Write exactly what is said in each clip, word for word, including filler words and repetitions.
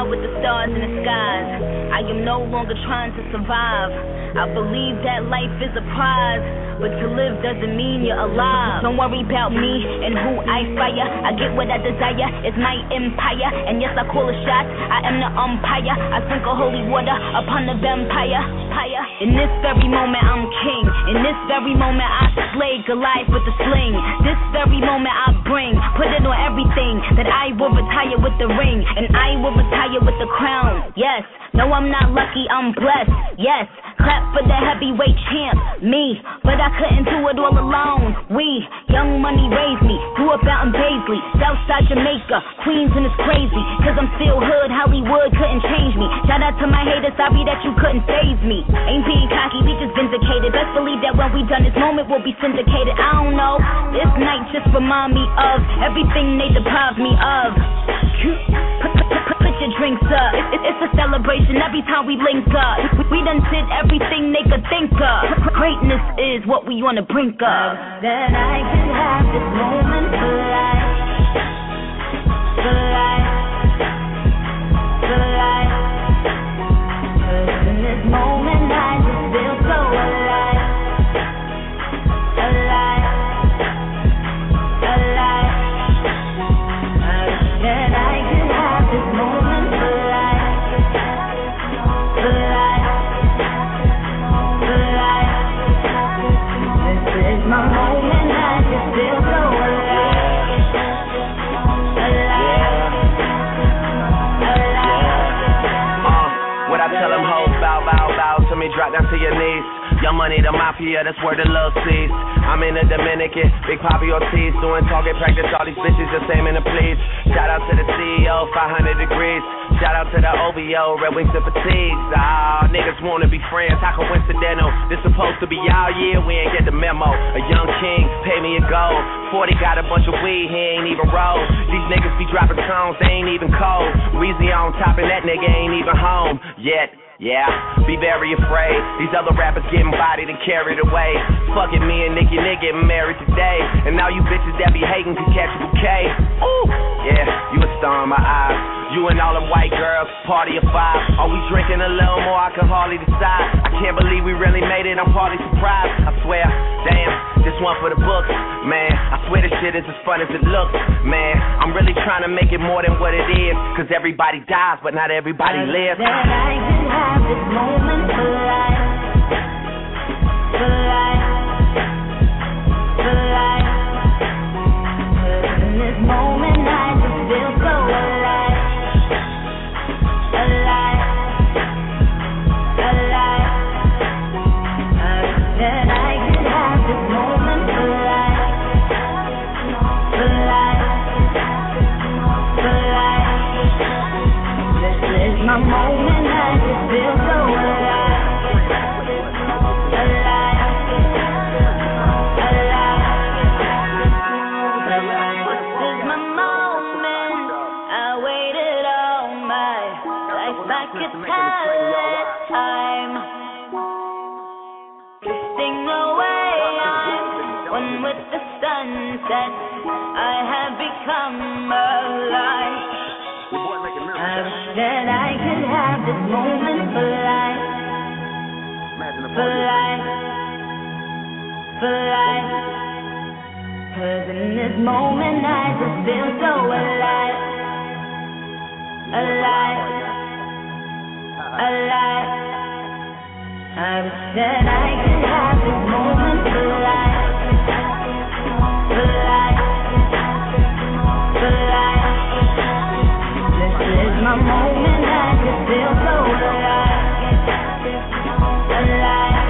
fly with the stars in the skies. I am no longer trying to survive. I believe that life is a prize, but to live doesn't mean you're alive. Don't worry about me and who I fire. I get what I desire, it's my empire. And yes, I call a shot, I am the umpire. I sprinkle holy water upon the vampire. In this very moment I'm king. In this very moment I slay Goliath with the sling. This very moment I bring, put it on everything, that I will retire with the ring, and I will retire with the crown. Yes, no, I'm not lucky, I'm blessed. Yes, clap for the heavyweight champ, me. But I couldn't do it all alone. We, Young Money raised me, grew up out in Paisley, Southside Jamaica, Queens, and it's crazy, cause I'm still hood, Hollywood couldn't change me. Shout out to my haters, sorry that you couldn't faze me. Ain't being cocky, we just vindicated. Best believe that when we done this moment we'll be syndicated. I don't know, this night just remind me of everything they deprived me of. Put, put, put, put your drinks up, it, it, it's a celebration every time we link up. We, we done did everything they could think of. Greatness is what we on the brink of. That I can have this moment for life, for life, for life. Cause in this moment I just feel so alive, alive, alive. That I can have this moment for life, for life, for life. This is my moment, I just feel so alive, alive, alive. Uh, what I tell them hoes, bow, bow, bow to me, drop down to your knees. Young Money, the mafia, that's where the love sees. I'm in the Dominican, Big Papi Ortiz, doing target practice, all these bitches just aiming to please. Shout out to the C E O, five hundred degrees. Shout out to the O V O, Red Wings and Fatigues. Ah, niggas wanna be friends, how coincidental. This supposed to be our year, we ain't get the memo. A young king, pay me a gold. forty got a bunch of weed, he ain't even roll. These niggas be dropping songs, they ain't even cold. Weezy on top and that nigga ain't even home yet. Yeah, be very afraid. These other rappers getting bodied and carried away. Fuck it, me and Nicki Nick getting married today. And now you bitches that be hating can catch a bouquet. Ooh, yeah, you a star in my eyes. You and all them white girls, party of five. Are we drinking a little more? I can hardly decide. I can't believe we really made it, I'm partly surprised. I swear, damn, this one for the books. Man, I swear this shit is as fun as it looks. Man, I'm really trying to make it more than what it is. Cause everybody dies, but not everybody lives. That I can have this moment for life, for life, for life. Cause in this moment I just feel so alive, alive, alive. That I can have this moment for life, for life, for life. This is my moment, I just feel so alive, alive, alive. This is my moment, I waited all my life like a time, drifting away, I'm one with the sunset, I have become alive. I wish that I could have this moment for life, for life, for life. Cause in this moment I just feel so alive, alive, alive. I wish that I could have this moment for life, for life, for life. This is my moment, I just feel so alive, alive,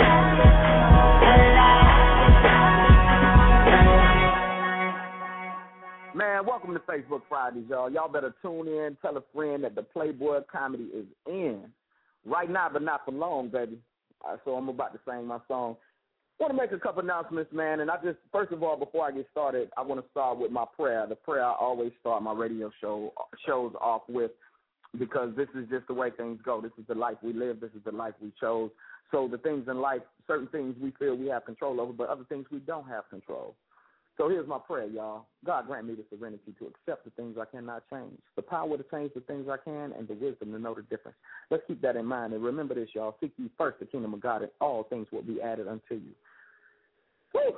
alive. Man, welcome to Facebook Fridays, y'all. Y'all better tune in, tell a friend that the Playboy comedy is in. Right now, but not for long, baby. Uh, so I'm about to sing my song. I want to make a couple announcements, man. And I just, first of all, before I get started, I want to start with my prayer. The prayer I always start my radio show shows off with, because this is just the way things go. This is the life we live. This is the life we chose. So the things in life, certain things we feel we have control over, but other things we don't have control. So here's my prayer, y'all. God grant me the serenity to accept the things I cannot change, the power to change the things I can, and the wisdom to know the difference. Let's keep that in mind. And remember this, y'all. Seek ye first the kingdom of God, and all things will be added unto you. Whew.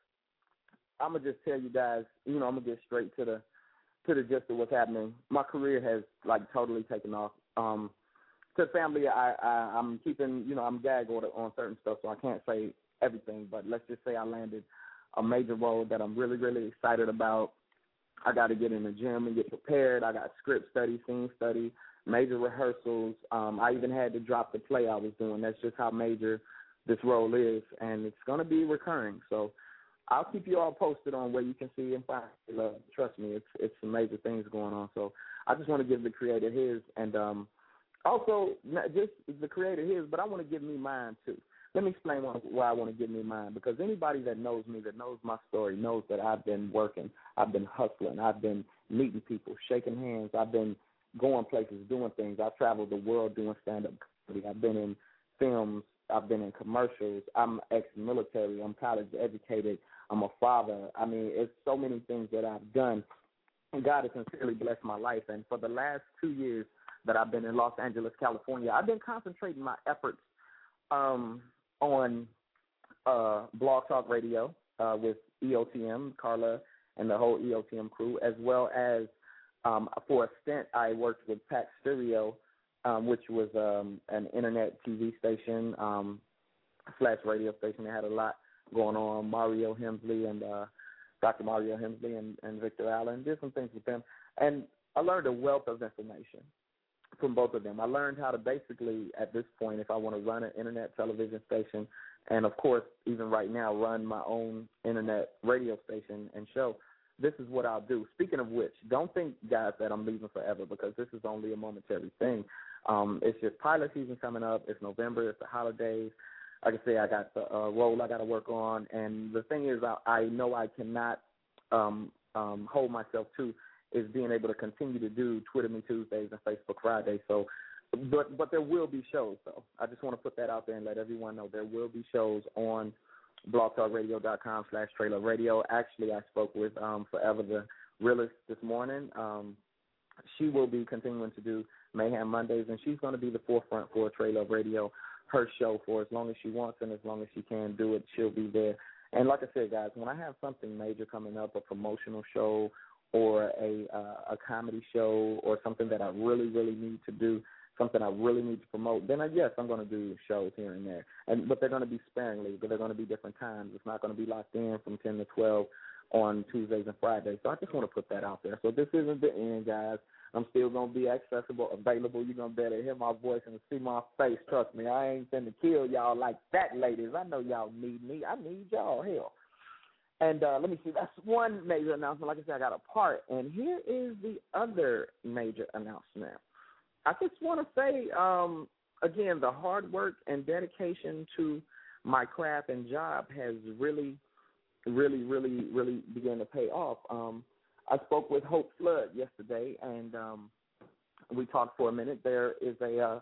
I'm going to just tell you guys, you know, I'm going to get straight to the to the gist of what's happening. My career has, like, totally taken off. Um, to family, I, I, I'm keeping, you know, I'm gag order on certain stuff, so I can't say everything, but let's just say I landed a major role that I'm really, really excited about. I got to get in the gym and get prepared. I got script study, scene study, major rehearsals. Um, I even had to drop the play I was doing. That's just how major this role is, and it's going to be recurring. So I'll keep you all posted on where you can see and find love. Trust me, it's it's some major things going on. So I just want to give the creator his, and um, also not just the creator his, but I want to give me mine too. Let me explain why I want to give me mine, because anybody that knows me, that knows my story, knows that I've been working, I've been hustling, I've been meeting people, shaking hands, I've been going places, doing things. I've traveled the world doing stand-up comedy. I've been in films. I've been in commercials. I'm ex-military. I'm college educated. I'm a father. I mean, it's so many things that I've done. And God has sincerely blessed my life. And for the last two years that I've been in Los Angeles, California, I've been concentrating my efforts um, on uh, Blog Talk Radio uh, with E O T M, Carla, and the whole E O T M crew, as well as um, for a stint I worked with Pax Stereo, um, which was um, an internet T V station um, slash radio station. They had a lot going on. Mario Hemsley and uh, Doctor Mario Hemsley and, and Victor Allen did some things with them. And I learned a wealth of information from both of them. I learned how to basically, at this point, if I want to run an internet television station, and of course, even right now, run my own internet radio station and show, this is what I'll do. Speaking of which, don't think, guys, that I'm leaving forever, because this is only a momentary thing. Um, it's just pilot season coming up. It's November. It's the holidays. Like I say, I got the uh, role I got to work on. And the thing is, I, I know I cannot um, um, hold myself to is being able to continue to do Twitter Me Tuesdays and Facebook Fridays. So, but but there will be shows, though. I just want to put that out there and let everyone know there will be shows on blogtalkradio.com slash trailer radio. Actually, I spoke with um, Forever the Realist this morning. Um, she will be continuing to do Mayhem Mondays, and she's going to be the forefront for Trailer Radio, her show, for as long as she wants and as long as she can do it, she'll be there. And like I said, guys, when I have something major coming up, a promotional show or a uh, a comedy show or something that I really, really need to do, something I really need to promote, then I, yes, I'm going to do shows here and there. And but they're going to be sparingly, but they're going to be different times. It's not going to be locked in from ten to twelve on Tuesdays and Fridays. So I just want to put that out there. So this isn't the end, guys. I'm still going to be accessible, available. You're going to be able to hear my voice and see my face. Trust me, I ain't finna kill y'all like that, ladies. I know y'all need me. I need y'all. Hell. And uh, let me see. That's one major announcement. Like I said, I got a part. And here is the other major announcement. I just want to say, um, again, the hard work and dedication to my craft and job has really, really, really, really begun to pay off. Um, I spoke with Hope Flood yesterday, and um, we talked for a minute. There is a uh,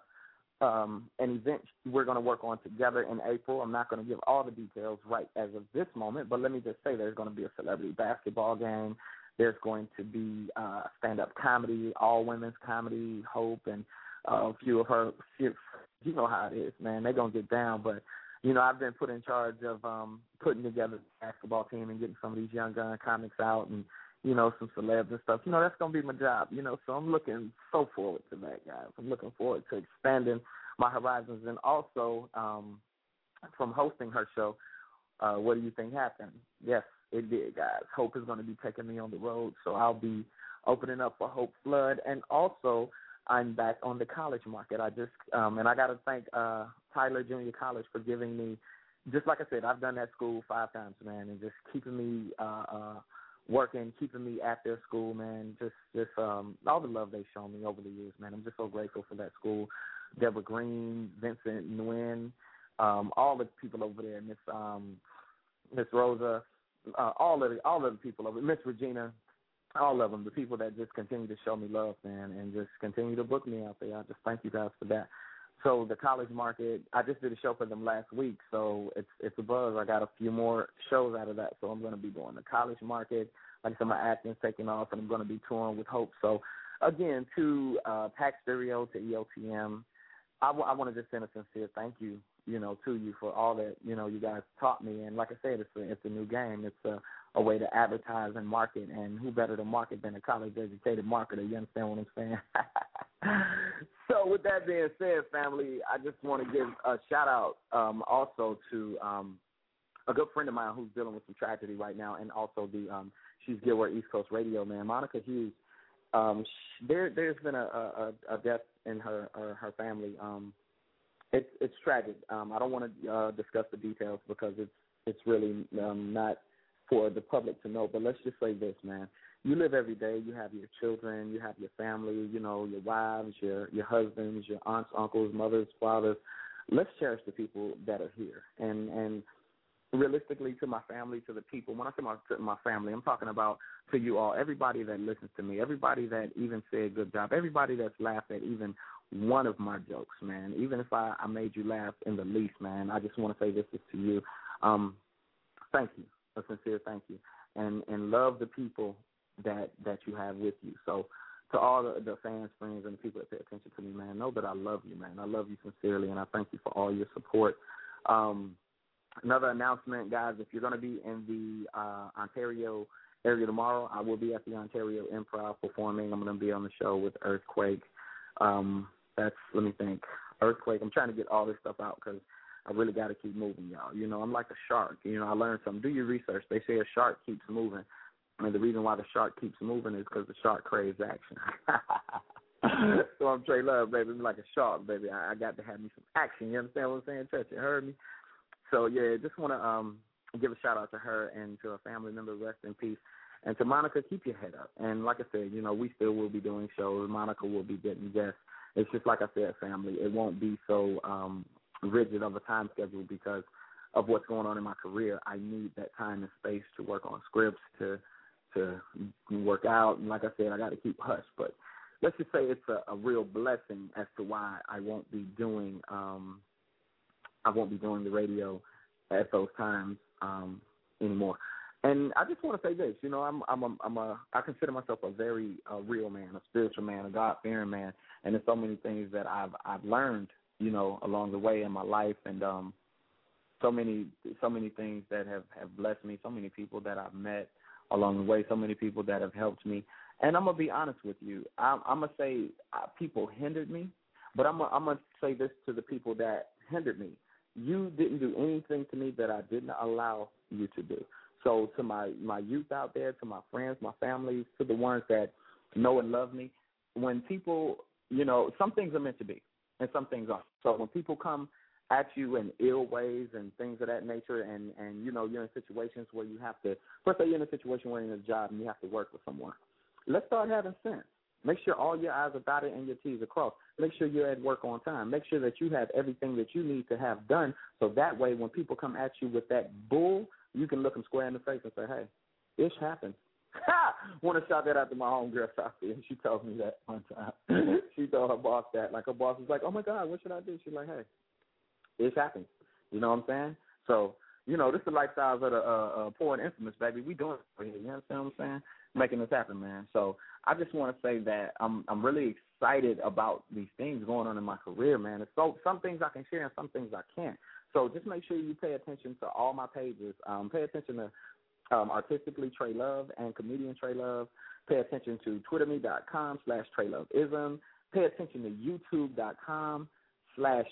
um, an event we're going to work on together in April. I'm not going to give all the details right as of this moment, but let me just say there's going to be a celebrity basketball game. There's going to be uh, stand-up comedy, all women's comedy, Hope, and uh, a few of her, you know how it is, man. They're going to get down, but, you know, I've been put in charge of um, putting together the basketball team and getting some of these young gun comics out and, you know, some celebs and stuff. You know, that's going to be my job, you know, so I'm looking so forward to that, guys. I'm looking forward to expanding my horizons. And also, um, from hosting her show, uh, What Do You Think Happened? Yes, it did, guys. Hope is going to be taking me on the road, so I'll be opening up for Hope Flood. And also, I'm back on the college market. I just, um, and I got to thank uh, Tyler Junior College for giving me, just like I said, I've done that school five times, man, and just keeping me uh, uh, working, keeping me at their school, man, just just um, all the love they've shown me over the years, man. I'm just so grateful for that school. Deborah Green, Vincent Nguyen, um, all the people over there, Miss um, Miss Rosa, uh, all of the all of the people over, Miss Regina, all of them, the people that just continue to show me love, man, and just continue to book me out there. I just thank you guys for that. so the college market, I just did a show for them last week, so it's it's a buzz. I got a few more shows out of that, so I'm going to be doing the college market. Like I said, my acting's taking off, and I'm going to be touring with Hope. So, again, to uh, Pack Stereo, to E O T M, I, w- I want to just send a sincere thank you, you know, to you for all that, you know, you guys taught me. And like I said, it's a, it's a new game. It's a, a way to advertise and market, and who better to market than a college-educated marketer? You understand what I'm saying? So with that being said, family, I just want to give a shout-out um, also to um, a good friend of mine who's dealing with some tragedy right now, and also the um, she's Gilward East Coast Radio, man, Monica Hughes. Um, she, there, there's been a, a, a death in her her, her family. Um, it's it's tragic. Um, I don't want to uh, discuss the details because it's it's really um, not for the public to know. But let's just say this, man. You live every day. You have your children. You have your family. You know, your wives, your your husbands, your aunts, uncles, mothers, fathers. Let's cherish the people that are here. And and realistically, to my family, to the people. When I say my to my family, I'm talking about to you all, everybody that listens to me, everybody that even said good job, everybody that's laughed at even one of my jokes, man. Even if I, I made you laugh in the least, man, I just want to say this is to you. Um, thank you, a sincere thank you, and and love the people that that you have with you. So to all the, the fans, friends, and the people that pay attention to me, man, know that I love you, man. I love you sincerely, and I thank you for all your support. Um, another announcement, guys, if you're going to be in the uh, Ontario area tomorrow, I will be at the Ontario Improv performing. I'm going to be on the show with Earthquake. Um, that's, let me think, Earthquake. I'm trying to get all this stuff out because I really got to keep moving, y'all. You know, I'm like a shark. You know, I learned something. Do your research. They say a shark keeps moving. And the reason why the shark keeps moving is because the shark craves action. So I'm Trey Love, baby. I'm like a shark, baby. I, I got to have me some action. You understand what I'm saying, Church? You heard me? So, yeah, just want to um, give a shout-out to her and to her family member, rest in peace. And to Monica, keep your head up. And like I said, you know, we still will be doing shows. Monica will be getting guests. It's just like I said, family, it won't be so um, rigid of a time schedule because of what's going on in my career. I need that time and space to work on scripts, to to work out. And like I said, I got to keep hush. But let's just say it's a, a real blessing as to why I won't be doing um, I won't be doing the radio at those times um, anymore. And I just want to say this, you know, I'm I'm a, I'm a I consider myself a very uh, real man, a spiritual man, a God-fearing man, and there's so many things that I've I've learned, you know, along the way in my life, and um, so many so many things that have, have blessed me, so many people that I've met along the way, so many people that have helped me. And I'm gonna be honest with you, I'm, I'm gonna say uh, people hindered me, but I'm gonna, I'm gonna say this to the people that hindered me: you didn't do anything to me that I didn't allow you to do. So to my, my youth out there, to my friends, my family, to the ones that know and love me, when people, you know, some things are meant to be and some things aren't. So when people come at you in ill ways and things of that nature, and, and you know, you're in situations where you have to, first of all, you're in a situation where you're in a job and you have to work with someone. Let's start having sense. Make sure all your I's are dotted and your T's are crossed. Make sure you're at work on time. Make sure that you have everything that you need to have done, so that way when people come at you with that bull, you can look them square in the face and say, hey, ish happens. Ha! Want to shout that out to my homegirl, Sophie, and she told me that one time. She told her boss that. Like, her boss was like, oh, my God, what should I do? She's like, hey, ish happens. You know what I'm saying? So, you know, this is the lifestyles of the uh, uh, poor and infamous, baby. We doing it for here. You understand what I'm saying? Making this happen, man. So I just want to say that I'm I'm really excited about these things going on in my career, man. It's so some things I can share and some things I can't. So just make sure you pay attention to all my pages. Um, pay attention to um, Artistically Trey Love and Comedian Trey Love. Pay attention to twitterme.com slash TreyLoveism. Pay attention to YouTube.com slash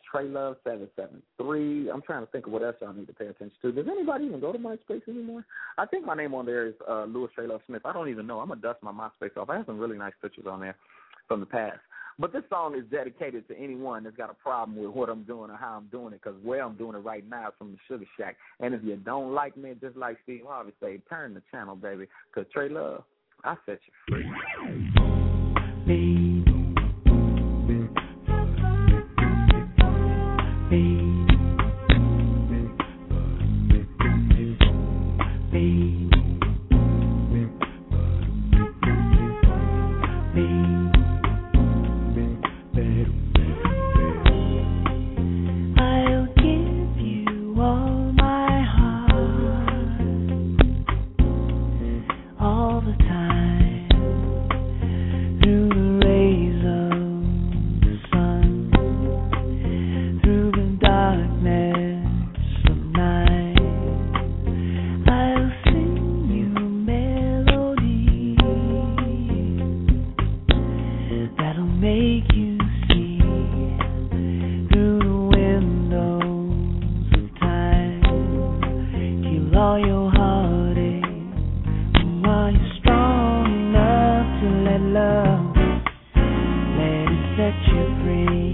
TreyLove773. I'm trying to think of what else y'all need to pay attention to. Does anybody even go to MySpace anymore? I think my name on there is uh, Louis Trey Love Smith. I don't even know. I'm going to dust my MySpace off. I have some really nice pictures on there from the past. But this song is dedicated to anyone that's got a problem with what I'm doing or how I'm doing it, because where I'm doing it right now is from the Sugar Shack. And if you don't like me, just like Steve Harvey say, turn the channel, baby, because Trey Love, I set you free. Baby. Baby. all your heartache? Are you strong enough to let love let it set you free?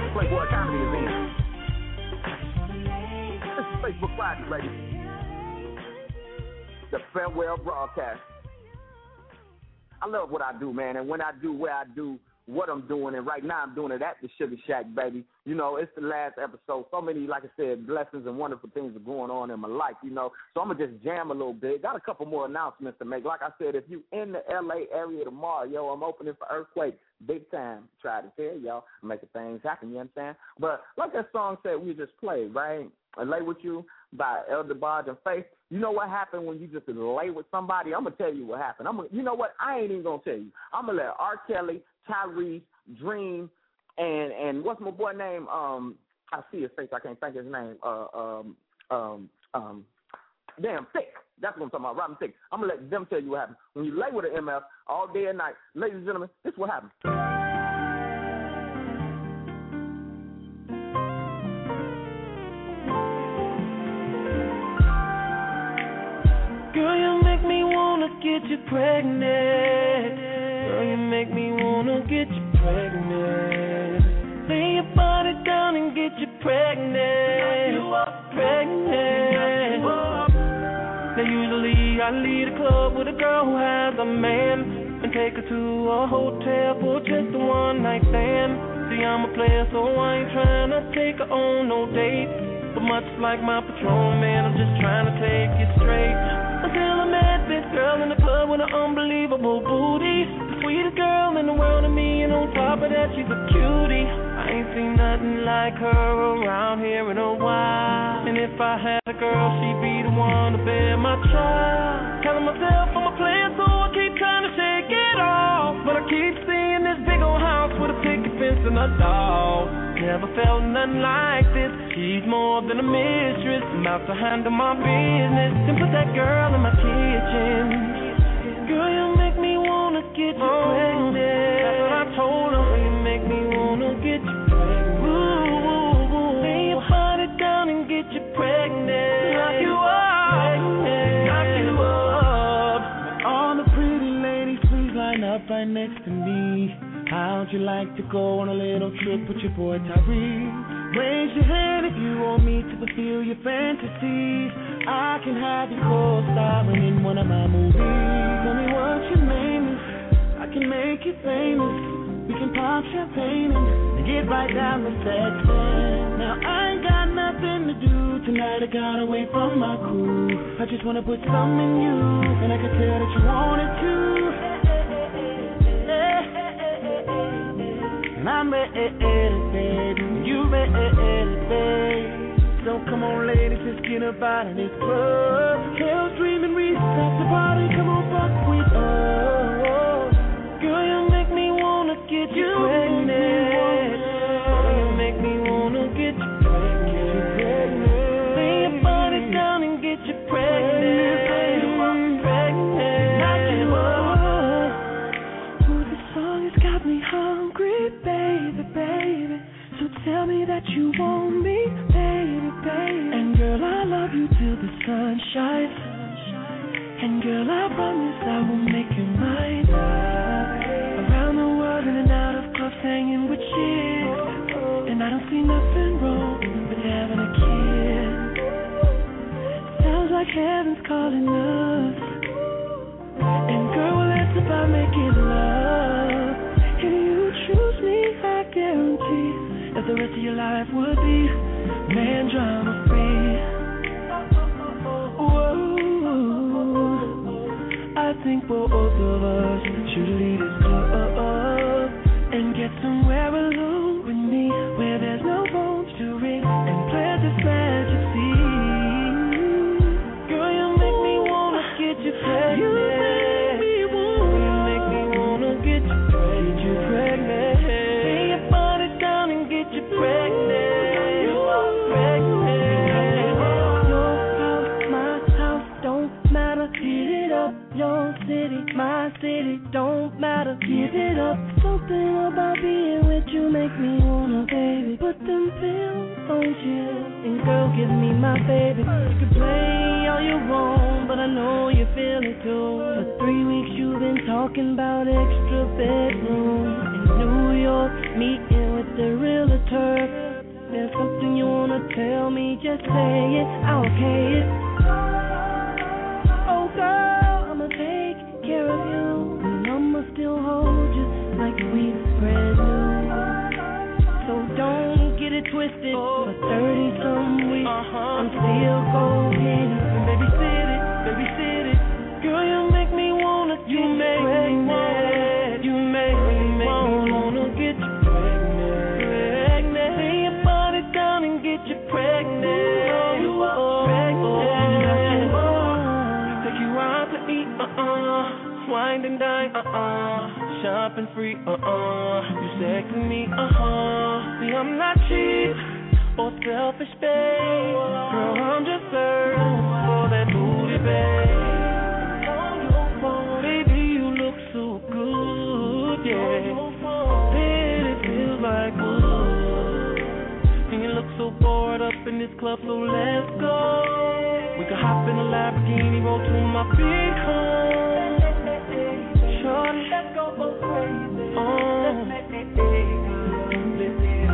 Playboy Comedy is in. This is Facebook Friday, ladies. The farewell broadcast. I love what I do, man, and when I do where I do what I'm doing, and right now I'm doing it at the Sugar Shack, baby. You know, it's the last episode. So many, like I said, blessings and wonderful things are going on in my life, you know. So I'm going to just jam a little bit. Got a couple more announcements to make. Like I said, if you in the L A area tomorrow, yo, I'm opening for Earthquake. Big time. Try to tell y'all. Making things happen, you understand? But like that song said, we just played, right? I Lay With You by Elder Barge and Faith. You know what happened when you just lay with somebody? I'm going to tell you what happened. I'm gonna, you know what? I ain't even going to tell you. I'm going to let R. Kelly, Tyrese, Dream, and and what's my boy name? Um, I see his face. I can't think of his name. Uh, um, um, um, damn, Thick. That's what I'm talking about, Robin Thick. I'm going to let them tell you what happened. When you lay with an M F all day and night, ladies and gentlemen, this is what happened. Girl, you make me wanna get you pregnant. Girl, you make me wanna get you pregnant. Lay your body down and get you pregnant. You are pregnant. Now usually I leave a club with a girl who has a man and take her to a hotel for just a one night stand. See, I'm a player, so I ain't trying to take her on no date. But much like my Patron, man, I'm just trying to take you straight. Until I met this girl in the club with an unbelievable booty. The sweetest girl in the world to me, and on top of that, she's a cutie. I ain't seen nothing like her around here in a while. And if I had a girl, she'd be the one to bear my child. Telling myself I'm a player, so I keep trying to shake it off. But I keep seeing this big old house with a picket fence and a dog. Never felt nothing like this. She's more than a mistress. I'm out to handle my business and put that girl in my kitchen. Girl, you make me wanna get you oh, pregnant. That's what I told her. You make me wanna get you pregnant. Ooh, ooh, ooh. Lay your body down and get you pregnant. Knock you up, knock you up. All the pretty ladies, please line up right next to me. How'd you like to go on a little trip with your boy Tyrese? Raise your hand if you want me to fulfill your fantasies. I can have you co-starring in one of my movies. Tell me what your name is, I can make you famous. We can pop champagne and get right down to sex. Now I ain't got nothing to do tonight, I got away from my crew. I just wanna put some in you, and I can tell that you want it too. I'm ready, baby. You ready, baby. So come on, ladies, let's get up out of this club. Hell's dreaming, restart the party. Come on, fuck with us. Girl, you make me wanna get you, you pregnant. Girl, you make me wanna get you pregnant. Lay your body down and get you pregnant. Baby, so tell me that you want me, baby, baby. And girl, I love you till the sun shines. And girl, I promise I will make you mine. Around the world, in and out of clubs, hanging with chicks. And I don't see nothing wrong with having a kid. Sounds like heaven's calling us. And girl, well, it's about making love. If you choose me, I guarantee that the rest of your life would be man drama free. Whoa, I think both of us should leave this club and get somewhere alone with me, where there's no phones to ring and play this magic scene. Girl, you make me wanna get you pregnant. You make me wanna, you make me wanna get you pregnant. You pregnant. Lay your body down and get you pregnant. You are pregnant. Your house, my house, don't matter. Get it up. Your city, my city, don't matter. Give it up. Something about being with you make me wanna, baby. Put them pills on you and girl, give me my baby. You can play all you want, but I know you feel it too. For three weeks you've been talking about extra bedroom in New York, meeting with the realtor. tell me, just say it, I'll pay it. Oh girl, I'ma take care of you, and I'ma still hold you like we brand new. So don't get it twisted, for thirty some weeks, uh-huh. I'm still golden. Babysit it, babysit it. Girl, you make me wanna get you make pregnant. Me want, you make me wanna get you pregnant. Pregnant. Lay your body down and get you pregnant. You are pregnant. Oh. Take you out to eat, uh-uh. Wine and dine, uh-uh. Shopping free, uh-uh. You sexy me, uh-huh. See, I'm not cheap or selfish, babe. Girl, I'm just searching for that booty, babe. Baby, you look so good, yeah. Then it feels like wood. And you look so bored up in this club, so let's go. We can hop in a Lamborghini, roll to my big home. Shorty, let's go both crazy. Oh. Let's make it big.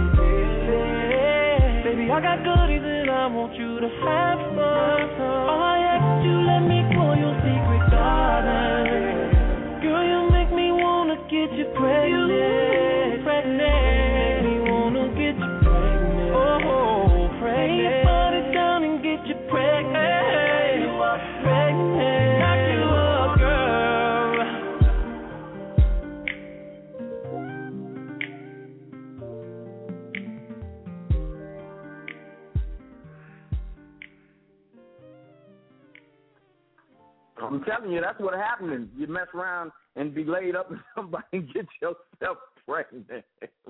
Baby, I got goodies and I want you to have fun. All I ask you, let me pour your secret garden. Girl, you make me wanna get you pregnant. Pregnant. Make me wanna get you pregnant. Oh, pregnant. Lay your body down and get you pregnant. You are pregnant. Knock you up, girl. I'm telling you, that's what happens. You mess around and be laid up with somebody and get yourself pregnant.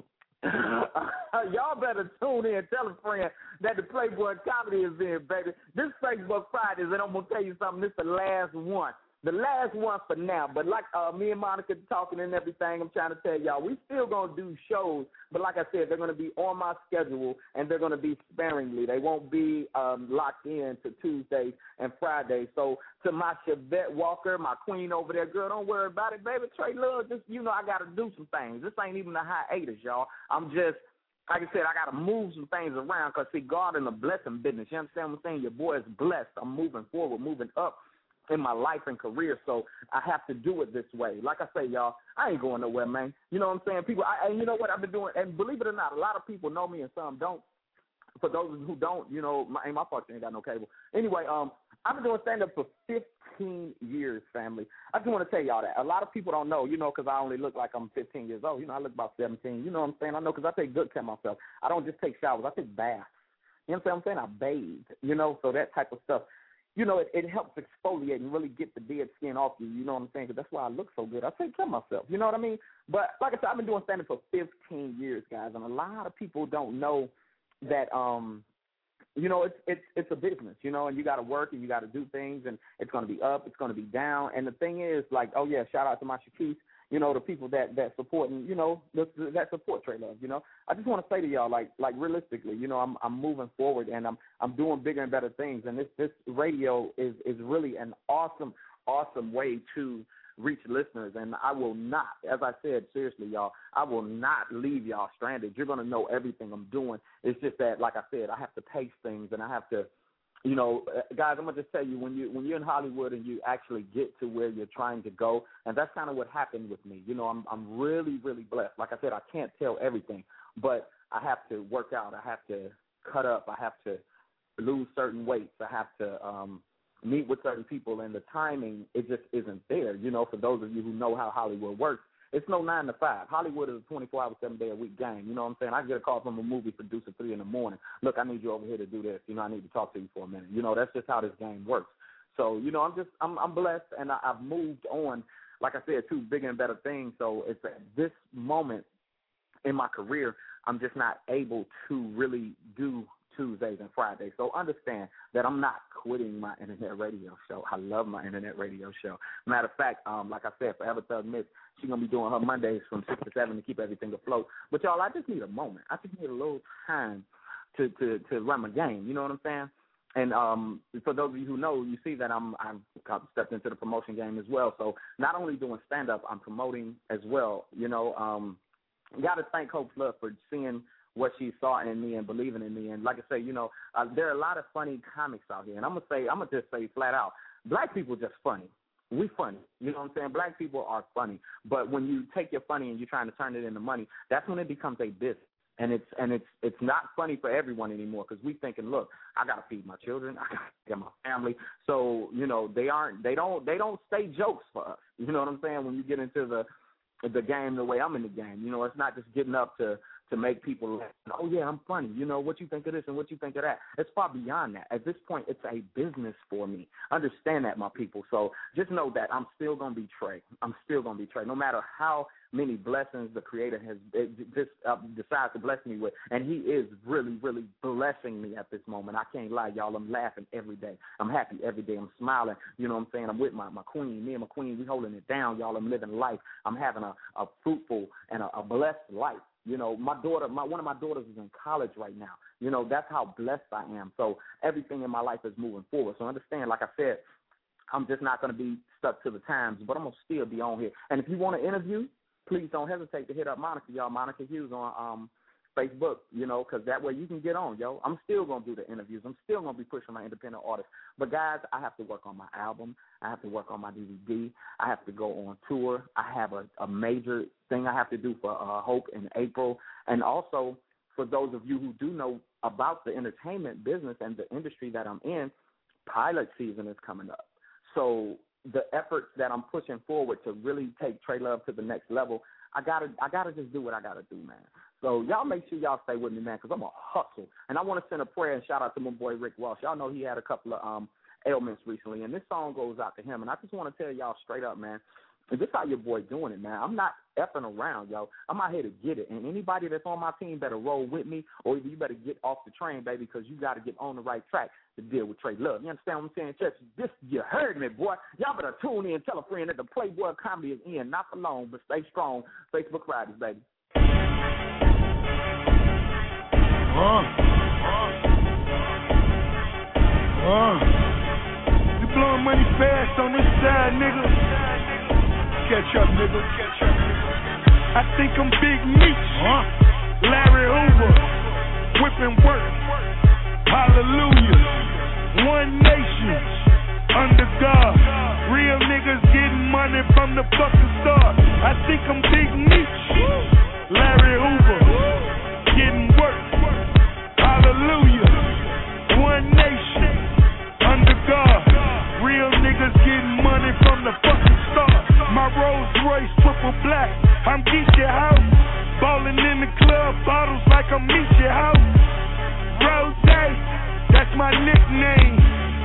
Y'all better tune in. Tell a friend that the Playboy Comedy is in, baby. This Facebook Fridays, and I'm going to tell you something. This is the last one. The last one for now. But like uh, me and Monica talking and everything, I'm trying to tell y'all, we still going to do shows. But like I said, they're going to be on my schedule, and they're going to be sparingly. They won't be um, locked in to Tuesdays and Fridays. So to my Chevette Walker, my queen over there, girl, don't worry about it, baby. Trey Love, just, you know, I got to do some things. This ain't even a hiatus, y'all. I'm just, like I said, I got to move some things around because, see, God in the blessing business. You understand what I'm saying? Your boy is blessed. I'm moving forward, moving up in my life and career, so I have to do it this way. Like I say, y'all, I ain't going nowhere, man. You know what I'm saying? People, I, and you know what I've been doing, and believe it or not, a lot of people know me and some don't. For those who don't, you know, my, ain't my fault you ain't got no cable. Anyway, um, I've been doing stand-up for fifteen years, family. I just want to tell y'all that. A lot of people don't know, you know, because I only look like I'm fifteen years old. You know, I look about seventeen. You know what I'm saying? I know because I take good care of myself. I don't just take showers. I take baths. You know what I'm saying? I bathe, you know, so that type of stuff. You know, it, it helps exfoliate and really get the dead skin off you, you know what I'm saying? Because that's why I look so good. I take care of myself, you know what I mean? But like I said, I've been doing stand-up for fifteen years, guys, and a lot of people don't know that, um, you know, it's it's it's a business, you know, and you got to work and you got to do things, and it's going to be up, it's going to be down. And the thing is, like, oh, yeah, shout out to my Shaquille, you know, the people that, that support and, you know, the, that support Trey Love, you know. I just want to say to y'all, like, like realistically, you know, I'm I'm moving forward and I'm I'm doing bigger and better things. And this, this radio is, is really an awesome, awesome way to reach listeners. And I will not, as I said, seriously, y'all, I will not leave y'all stranded. You're going to know everything I'm doing. It's just that, like I said, I have to pace things and I have to, you know, guys, I'm going to just tell you, when, you, when you're in Hollywood and you actually get to where you're trying to go, and that's kind of what happened with me. You know, I'm I'm really, really blessed. Like I said, I can't tell everything, but I have to work out. I have to cut up. I have to lose certain weights. I have to um, meet with certain people, and the timing, it just isn't there. You know, for those of you who know how Hollywood works, it's no nine to five. Hollywood is a twenty-four hour, seven day a week game. You know what I'm saying? I get a call from a movie producer three in the morning. Look, I need you over here to do this. You know, I need to talk to you for a minute. You know, that's just how this game works. So, you know, I'm just, I'm, I'm blessed, and I, I've moved on, like I said, to bigger and better things. So it's at this moment in my career, I'm just not able to really do Tuesdays and Fridays. So understand that I'm not quitting my internet radio show. I love my internet radio show. Matter of fact, um, like I said, Forever Thug Miss, she's going to be doing her Mondays from six to seven to keep everything afloat. But, y'all, I just need a moment. I just need a little time to, to, to run my game. You know what I'm saying? And um, for those of you who know, you see that I'm, I've stepped into the promotion game as well. So not only doing stand-up, I'm promoting as well. You know, um, got to thank Hope Flood for seeing what she saw in me and believing in me. And like I say, you know, uh, there are a lot of funny comics out here. And I'm going to say, I'm going to just say flat out, black people just funny. We funny. You know what I'm saying? Black people are funny. But when you take your funny and you're trying to turn it into money, that's when it becomes a business. And it's and it's it's not funny for everyone anymore because we thinking, look, I gotta feed my children, I gotta feed my family. So you know they aren't they don't they don't stay jokes for us. You know what I'm saying? When you get into the the game the way I'm in the game, you know, it's not just getting up to to make people laugh. Oh yeah, I'm funny. You know what you think of this and what you think of that. It's far beyond that. At this point, it's a business for me. Understand that, my people. So just know that I'm still gonna be Trey. I'm still gonna be Trey, no matter how many blessings the Creator has just uh, decided to bless me with. And he is really, really blessing me at this moment. I can't lie, y'all. I'm laughing every day. I'm happy every day. I'm smiling. You know what I'm saying? I'm with my, my queen. Me and my queen, we holding it down, y'all. I'm living life. I'm having a, a fruitful and a, a blessed life. You know, my daughter, my one of my daughters is in college right now. You know, that's how blessed I am. So everything in my life is moving forward. So understand, like I said, I'm just not going to be stuck to the times, but I'm going to still be on here. And if you want to interview, please don't hesitate to hit up Monica, y'all. Monica Hughes on um, Facebook, you know, because that way you can get on, yo. I'm still going to do the interviews. I'm still going to be pushing my independent artists. But, guys, I have to work on my album. I have to work on my D V D. I have to go on tour. I have a, a major thing I have to do for uh, Hope in April. And also, for those of you who do know about the entertainment business and the industry that I'm in, pilot season is coming up. So the efforts that I'm pushing forward to really take Trey Love to the next level, I gotta, I gotta just do what I gotta do, man. So y'all make sure y'all stay with me, man, because I'm a hustle. And I want to send a prayer and shout out to my boy Rick Walsh. Y'all know he had a couple of um, ailments recently, and this song goes out to him. And I just want to tell y'all straight up, man, this is how your boy doing it, man. I'm not effing around, yo. I'm out here to get it. And anybody that's on my team better roll with me, or you better get off the train, baby, because you got to get on the right track to deal with Trey Love. You understand what I'm saying, Church? This, you heard me, boy. Y'all better tune in. Tell a friend that the Playboy Comedy is in. Not for long, but stay strong. Facebook Fridays, baby. Uh, uh, you blowing money fast on this side, nigga. Catch up, nigga. Catch up, nigga. I think I'm Big Meech. Uh, Larry Hoover. Whipping work. Hallelujah. One nation. Under God. Real niggas getting money from the fucking start. I think I'm Big Meech. Larry Hoover. Getting work. Hallelujah. One nation. Under God. Real niggas getting money from the fucking start. My Rolls Royce triple black. I'm Geechee House. Ballin' in the club. Bottles like I'm Meechee House. Rose, that's my nickname.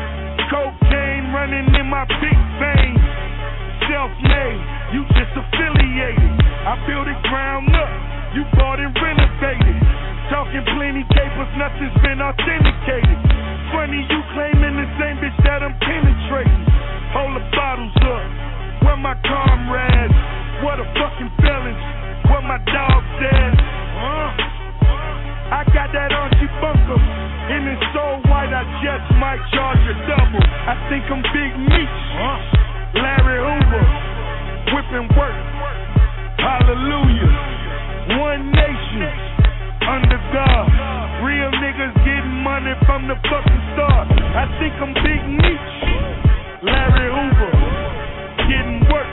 Cocaine running in my big veins. Self-made, you just affiliated. I built it ground up. You bought and renovated. Talking plenty capers, nothing's been authenticated. Funny you claiming the same bitch that I'm penetrating. Hold the bottles up. Where my comrades? What a fucking feelings. What my dog said. Uh, I got that Archie Bunker. And it's so white I just might charge a double. I think I'm Big Meech. Uh, Larry Hoover. Whipping work. Hallelujah. One nation. Under God. Real niggas getting money from the fucking start. I think I'm Big Meech. Larry Hoover. Getting work.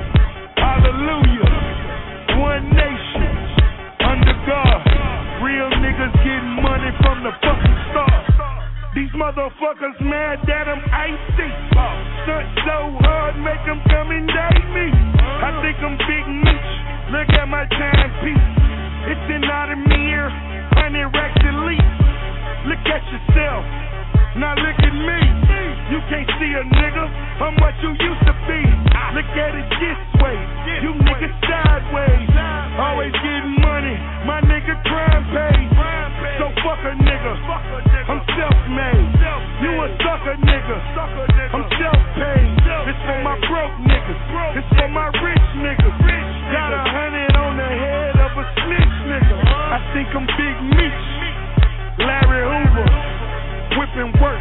Hallelujah. One nation. Under God. Real niggas getting money from the fucking start. These motherfuckers mad that I'm icy. Stunt so hard, make them come and date me. I think I'm Big Meech. Look at my timepiece. It's an Audemars, hundred racks at least. Look at yourself, now look at me. You can't see a nigga, how much you used to be. Look at it this way, you niggas sideways. Always getting money, my nigga crime paid. So fuck a nigga, I'm self-made. You a sucker nigga, I'm self-paid. It's for my broke niggas, it's for my rich niggas. Got a hundred on the head of a snitch nigga. I think I'm Big Meech. Larry Hoover. Whipping work.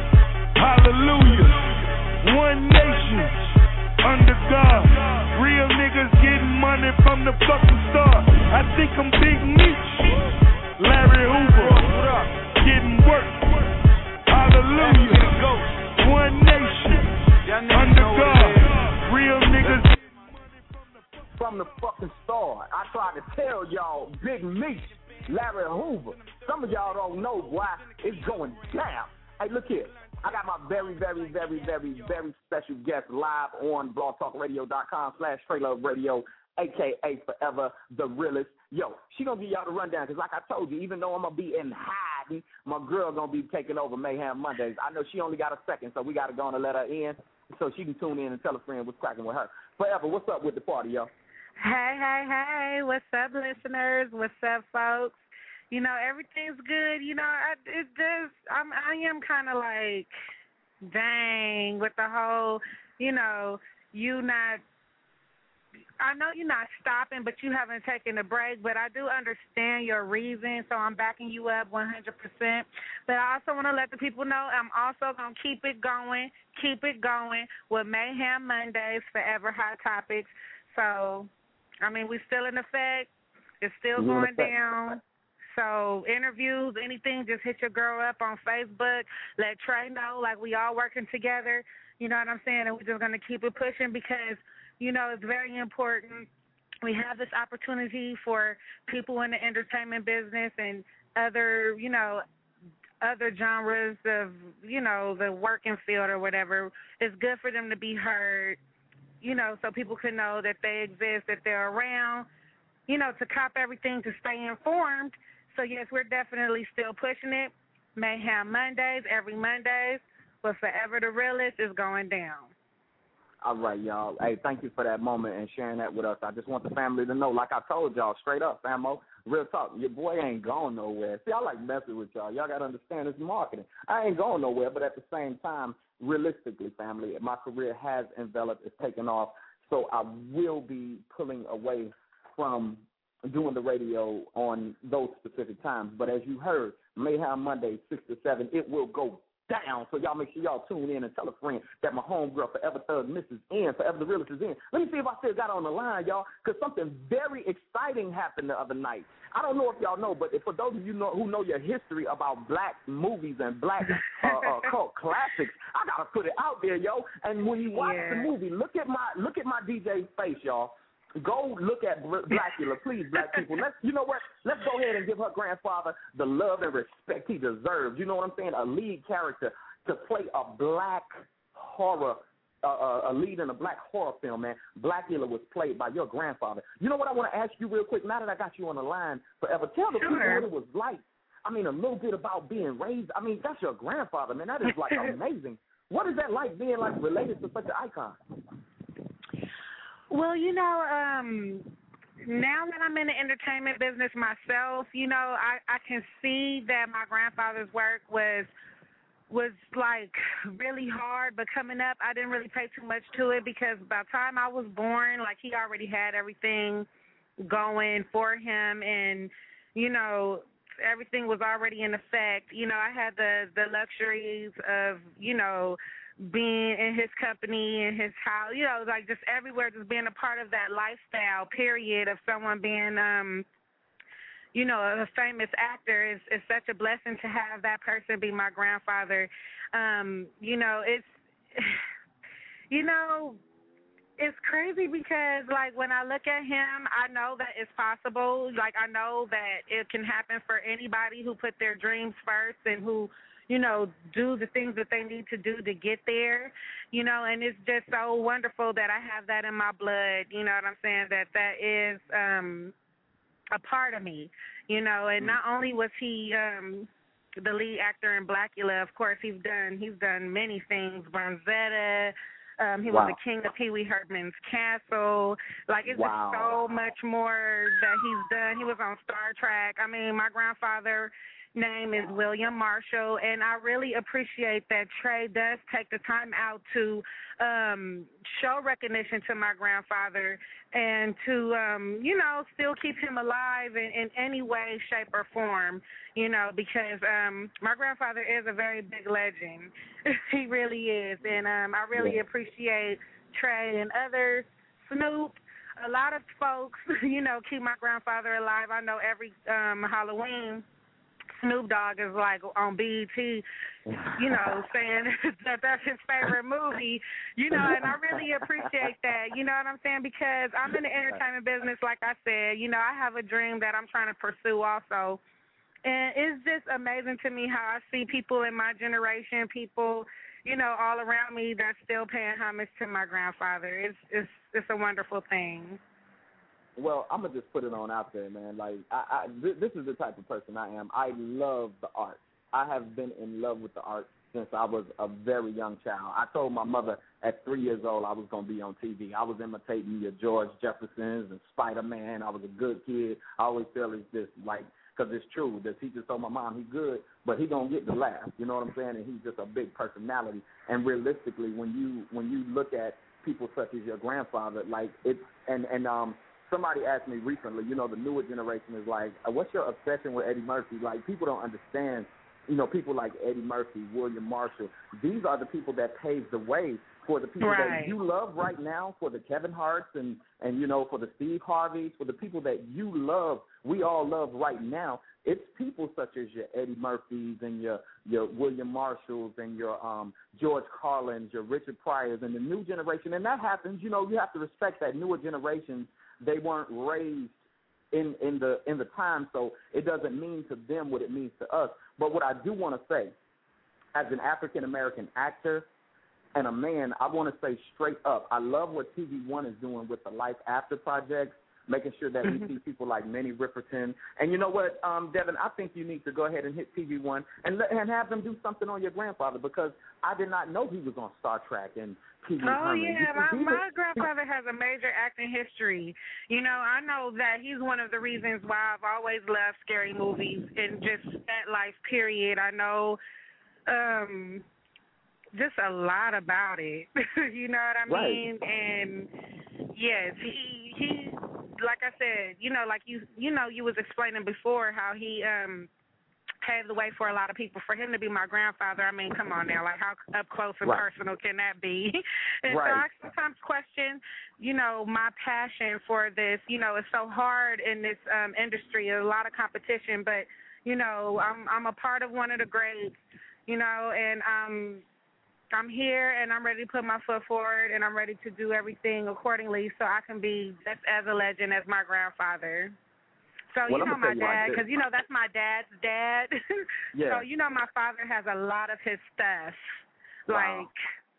Hallelujah. One nation. Under God. Real niggas getting money from the fucking start. I think I'm Big Meech. Larry Hoover, getting work. Hallelujah. One nation, under God. Real niggas. From the fucking start, I tried to tell y'all, Big Meech, Larry Hoover. Some of y'all don't know why it's going down. Hey, look here. I got my very, very, very, very, very special guest live on blogtalkradio.com slash Traylove Radio, a k a. Forever the Realest. Yo, she going to give y'all the rundown because like I told you, even though I'm going to be in hiding, my girl going to be taking over Mayhem Mondays. I know she only got a second, so we got to go on and let her in so she can tune in and tell a friend what's cracking with her. Forever, what's up with the party, yo? Hey, hey, hey, what's up, listeners? What's up, folks? You know, everything's good. You know, I, it just, I'm, I am kind of like, dang, with the whole, you know, you not, I know you're not stopping, but you haven't taken a break, but I do understand your reason, so I'm backing you up one hundred percent. But I also want to let the people know I'm also going to keep it going, keep it going with Mayhem Mondays, Forever Hot Topics. So, I mean, we're still in effect. It's still We're going down. So interviews, anything, just hit your girl up on Facebook. Let Trey know, like, we all working together. You know what I'm saying? And we're just going to keep it pushing because, you know, it's very important. We have this opportunity for people in the entertainment business and other, you know, other genres of, you know, the working field or whatever. It's good for them to be heard, you know, so people can know that they exist, that they're around, you know, to cop everything, to stay informed. So, yes, we're definitely still pushing it. Mayhem Mondays, every Mondays, but Forever the Realest is going down. All right, y'all. Hey, thank you for that moment and sharing that with us. I just want the family to know, like I told y'all, straight up, famo, real talk, your boy ain't going nowhere. See, I like messing with y'all. Y'all got to understand it's marketing. I ain't going nowhere, but at the same time, realistically, family, my career has enveloped, it's taken off, so I will be pulling away from doing the radio on those specific times. But as you heard, Mayhem Monday, six to seven, it will go down. So y'all make sure y'all tune in and tell a friend that my homegirl, Forever Thug, Missus N, Forever the Realest is in. Let me see if I still got her on the line, y'all, because something very exciting happened the other night. I don't know if y'all know, but for those of you know, who know your history about black movies and black uh, uh, cult classics, I got to put it out there, yo. And when you watch yeah. the movie, look at my look at my D J's face, y'all. Go look at Blackula, please, black people. Let's, you know what? Let's go ahead and give her grandfather the love and respect he deserves. You know what I'm saying? A lead character to play a black horror, uh, a lead in a black horror film, man. Blackula was played by your grandfather. You know what I want to ask you real quick? Now that I got you on the line, Forever, tell the sure. people what it was like. I mean, a little bit about being raised. I mean, that's your grandfather, man. That is, like, amazing. What is that like, being, like, related to such an icon? Well, you know, um, now that I'm in the entertainment business myself, you know, I, I can see that my grandfather's work was, was like, really hard. But coming up, I didn't really pay too much to it because by the time I was born, like, he already had everything going for him. And, you know, everything was already in effect. You know, I had the, the luxuries of, you know, being in his company, in his house, you know, like just everywhere, just being a part of that lifestyle, period, of someone being, um, you know, a famous actor is, is such a blessing to have that person be my grandfather. Um, you know, it's, you know, it's crazy because, like, when I look at him, I know that it's possible. Like, I know that it can happen for anybody who put their dreams first and who, you know, do the things that they need to do to get there, you know, and it's just so wonderful that I have that in my blood, you know what I'm saying, that that is um, a part of me, you know, and not only was he um, the lead actor in Blackula, of course, he's done, he's done many things, Bronzetta, um, he wow. was the king of Pee Wee Herman's Castle, like, it's wow. just so much more that he's done. He was on Star Trek. I mean, my grandfather name is William Marshall, and I really appreciate that Trey does take the time out to um, show recognition to my grandfather and to, um, you know, still keep him alive in, in any way, shape, or form, you know, because um, my grandfather is a very big legend. He really is, and um, I really yeah. appreciate Trey and others, Snoop, a lot of folks, you know, keep my grandfather alive. I know every um, Halloween, Snoop Dogg is like on B E T, you know, saying that that's his favorite movie, you know, and I really appreciate that, you know what I'm saying, because I'm in the entertainment business, like I said, you know, I have a dream that I'm trying to pursue also, and it's just amazing to me how I see people in my generation, people, you know, all around me that's still paying homage to my grandfather. It's it's it's a wonderful thing. Well, I'm going to just put it on out there, man. Like, I, I, th- this is the type of person I am. I love the art. I have been in love with the art since I was a very young child. I told my mother at three years old I was going to be on T V. I was imitating your George Jeffersons and Spider-Man. I was a good kid. I always feel it's just like, because it's true. The teacher told my mom he's good, but he going to get the laugh. You know what I'm saying? And he's just a big personality. And realistically, when you when you look at people such as your grandfather, like, it's, and, and, um, somebody asked me recently, you know, the newer generation is like, what's your obsession with Eddie Murphy? Like, people don't understand, you know, people like Eddie Murphy, William Marshall. These are the people that paved the way for the people right. that you love right now, for the Kevin Harts and, and, you know, for the Steve Harveys, for the people that you love, we all love right now. It's people such as your Eddie Murphys and your your William Marshalls and your um, George Carlins, your Richard Pryors, and the new generation. And that happens, you know, you have to respect that newer generation. They weren't raised in, in the in the time, so it doesn't mean to them what it means to us. But what I do want to say, as an African-American actor and a man, I want to say straight up, I love what T V One is doing with the Life After projects, making sure that we see people like Minnie Riperton. And you know what, um, Devin, I think you need to go ahead and hit T V One and, let, and have them do something on your grandfather, because I did not know he was on Star Trek and T V Oh, Herman. yeah, my, my grandfather has a major acting history. You know, I know that he's one of the reasons why I've always loved scary movies and just that life, period. I know um, just a lot about it. You know what I Right. mean? And, yes, he, he, like I said, you know, like you, you know, you was explaining before how he, um, paved the way for a lot of people. For him to be my grandfather, I mean, come on now, like how up close and right. personal can that be? And right. so I sometimes question, you know, my passion for this. You know, it's so hard in this um, industry, a lot of competition, but, you know, I'm I'm a part of one of the greats, you know, and um, I'm here and I'm ready to put my foot forward and I'm ready to do everything accordingly so I can be just as a legend as my grandfather. So, well, you know my dad, because, like you know, that's my dad's dad. Yeah. So, you know, my father has a lot of his stuff, Wow. like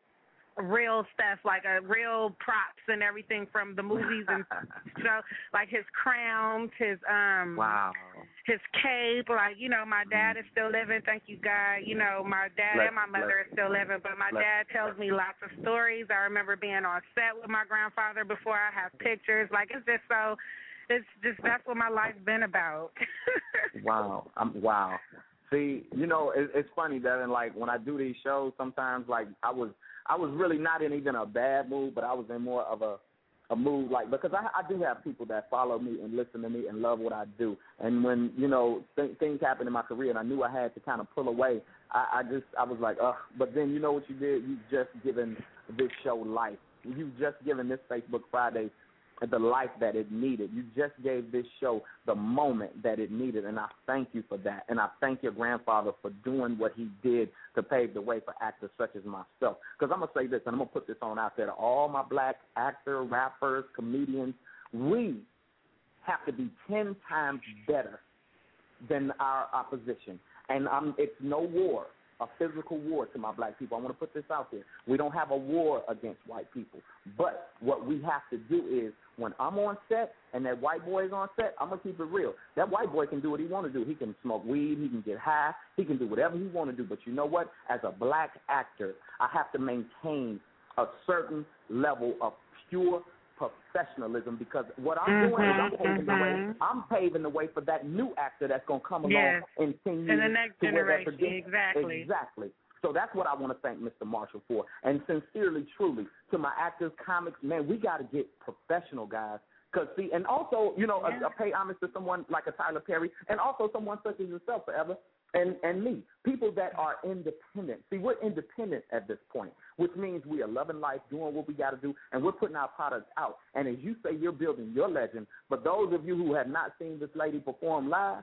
real stuff, like a real props and everything from the movies and so, like his crowns, his um, wow. his cape. Like, you know, my dad is still living, thank you, God. You know, my dad Bless, and my mother bless. are still living, but my Bless. dad tells me lots of stories. I remember being on set with my grandfather before. I have pictures. Like, it's just so... It's just, that's what my life's been about. Wow. I'm, wow. See, you know, it, it's funny that, in, like, when I do these shows, sometimes, like, I was I was really not in even a bad mood, but I was in more of a, a mood, like, because I, I do have people that follow me and listen to me and love what I do. And when, you know, th- things happened in my career and I knew I had to kind of pull away, I, I just, I was like, ugh. But then you know what you did? You just given this show life. You just given this Facebook Friday the life that it needed. You just gave this show the moment that it needed, and I thank you for that. And I thank your grandfather for doing what he did to pave the way for actors such as myself. Because I'm going to say this, and I'm going to put this on out there to all my black actors, rappers, comedians. We have to be ten times better than our opposition. And um, it's no war, a physical war to my black people. I want to put this out there. We don't have a war against white people. But what we have to do is, when I'm on set and that white boy is on set, I'm going to keep it real. That white boy can do what he want to do. He can smoke weed. He can get high. He can do whatever he want to do. But you know what? As a black actor, I have to maintain a certain level of pure professionalism, because what I'm mm-hmm, doing is I'm paving mm-hmm. the way. I'm paving the way for that new actor that's going to come along yes. in ten years. In the next to generation, exactly. Exactly. So that's what I want to thank Mister Marshall for. And sincerely, truly, to my actors, comics, man, we got to get professional, guys. Cause see, and also, you know, yeah. I, I pay homage to someone like a Tyler Perry, and also someone such as yourself, Forever. and and me, people that are independent. See, we're independent at this point, which means we are loving life, doing what we got to do, and we're putting our products out. And as you say, you're building your legend. But those of you who have not seen this lady perform live,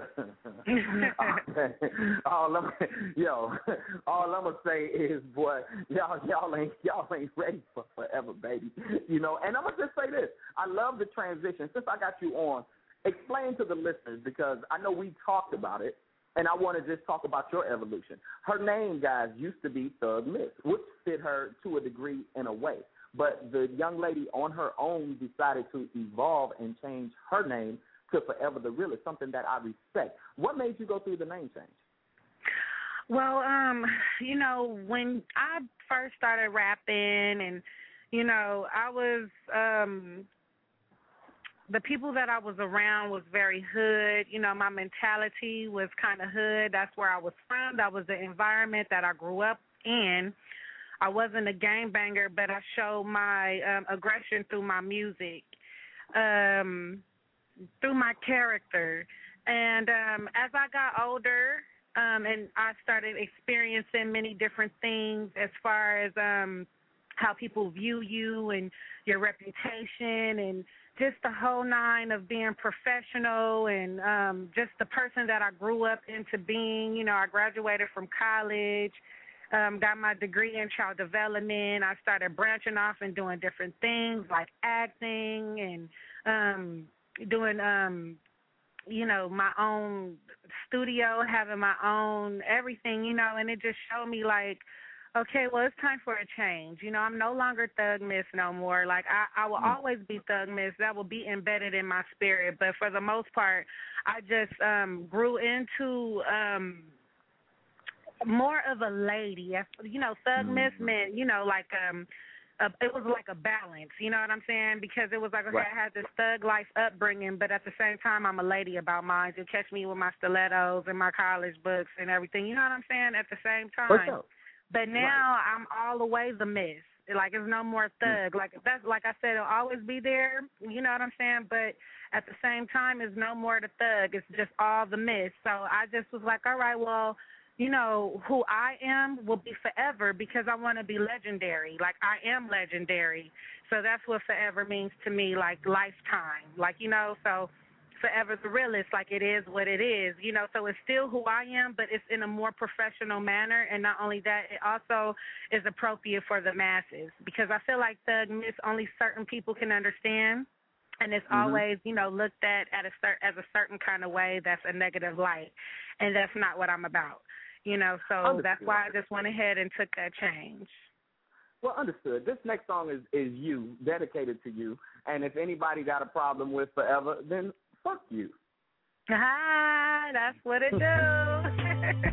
all I'm, yo, all I'm gonna say is, boy, y'all, y'all ain't, y'all ain't ready for forever, baby. You know. And I'm gonna just say this: I love the transition. Since I got you on, explain to the listeners, because I know we talked about it. And I want to just talk about your evolution. Her name, guys, used to be Thug Miss, which fit her to a degree in a way. But the young lady on her own decided to evolve and change her name to Forever the Realest, something that I respect. What made you go through the name change? Well, um, you know, when I first started rapping and, you know, I was um, – the people that I was around was very hood. You know, my mentality was kind of hood. That's where I was from. That was the environment that I grew up in. I wasn't a gangbanger, but I showed my um, aggression through my music, um, through my character. And um, as I got older um, and I started experiencing many different things as far as um, how people view you and your reputation and just the whole nine of being professional and um, just the person that I grew up into being. You know, I graduated from college, um, got my degree in child development. I started branching off and doing different things like acting and um, doing, um, you know, my own studio, having my own everything, you know, and it just showed me like, okay, well, it's time for a change. You know, I'm no longer Thug Miss no more. Like, I, I will always be Thug Miss. That will be embedded in my spirit. But for the most part, I just um, grew into um, more of a lady. You know, Thug Miss meant, you know, like um, a, it was like a balance. You know what I'm saying? Because it was like, okay, right. I had this thug life upbringing, but at the same time, I'm a lady about mine. You catch me with my stilettos and my college books and everything. You know what I'm saying? At the same time. What's up? But now right. I'm all the way the Miss. Like, it's no more Thug. Like, that's like I said, it'll always be there. You know what I'm saying? But at the same time, it's no more the Thug. It's just all the Miss. So I just was like, all right, well, you know, who I am will be forever because I want to be legendary. Like, I am legendary. So that's what forever means to me, like lifetime. Like, you know, so Forever the Realest, like it is what it is, you know, so it's still who I am, but it's in a more professional manner, and not only that, it also is appropriate for the masses, because I feel like Thug Miss only certain people can understand, and it's mm-hmm. always, you know, looked at, at a cer- as a certain kind of way that's a negative light, and that's not what I'm about, you know, so understood. That's why I just went ahead and took that change. Well, understood. This next song is, is you, dedicated to you, and if anybody got a problem with Forever, then fuck you. Ah, that's what it do.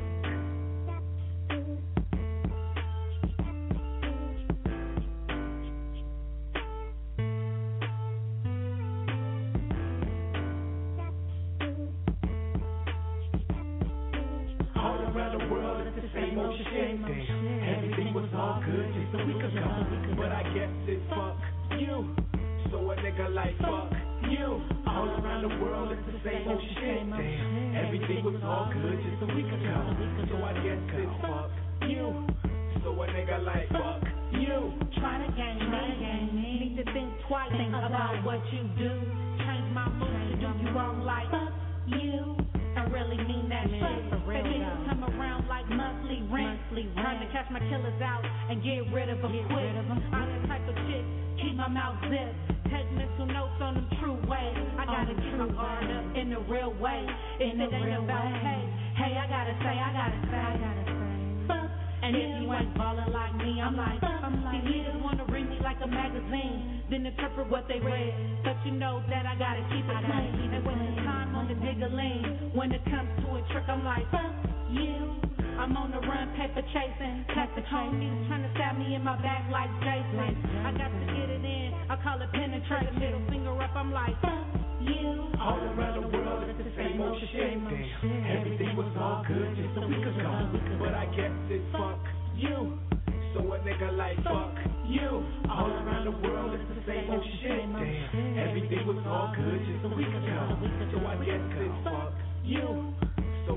All around the world, it's the same old shit. Everything was all good just a week ago, but I guess it's fuck you. So a nigga like fuck you. All around the world, it's the same old shit. Damn, everything was all good just a week ago, so I guess it's fuck you. So a nigga like fuck you. Try to game me, need to think twice think about what you do. Change my mood to do you wrong like fuck you. I really mean that shit. The niggas come around like monthly rent, trying to catch my killers out and get rid of them quick. I'm the type of chick, keep my mouth zipped. Take mental notes on them true ways. I gotta keep my guard up in the real way. If it ain't about hey, hey, I gotta say, I gotta say, I gotta say, fuck. And if you ain't ballin' like me, I'm like, fuck. These niggas wanna read me like a magazine, then interpret what they read. But you know that I gotta keep it clean. And when it's time on the digger lean, when it comes to a trick, I'm like, fuck you. I'm on the run, paper chasing. Catch the homies trying to stab me in my back like Jason. I got to get it in. I call it penetrate. Middle finger up. I'm like, fuck you. All around the world, it's the same old shit. Damn, everything was all good just a week ago, but I guess it's fuck you. So a nigga like fuck you. All around the world, it's the same old shit. Damn, everything was all good just a week ago, so I guess it's fuck you. So a nigga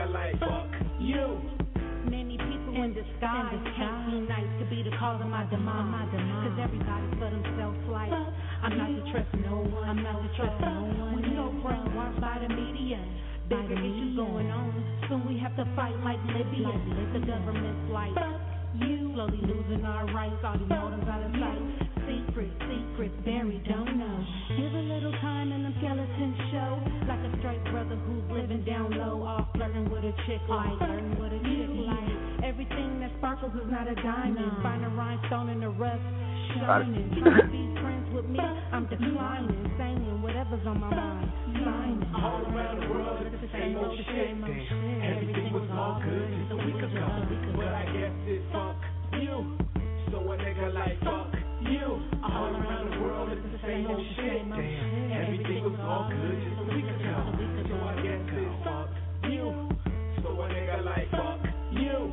nigga like fuck you. Many people in disguise can't be nice to be the cause of my demise. Cause everybody for themselves like I'm not to trust no one, I'm not to trust no one. When you're brainwashed by the media, bigger issues going on. Soon we have to fight like Libya. The government's like you, slowly losing our rights. All the motives out of sight. Secret, secrets buried, don't know. Give a little time and the skeletons show. Like a straight brother who's living down low, all flirting with a chick like, flirting with a chick like. Everything that sparkles is not a diamond. Find a rhinestone in the rust, shining. Trying to be friends with me, I'm declining, saying whatever's on my mind. Signing. All around the world, it's the same old shit. Everything was all good just a week ago, but I guess it's fuck you. So a nigga like fuck you. All around the world, it's the same old shit. Damn, everything was all good just a week ago, so I guess it's fuck you. So a nigga like fuck you.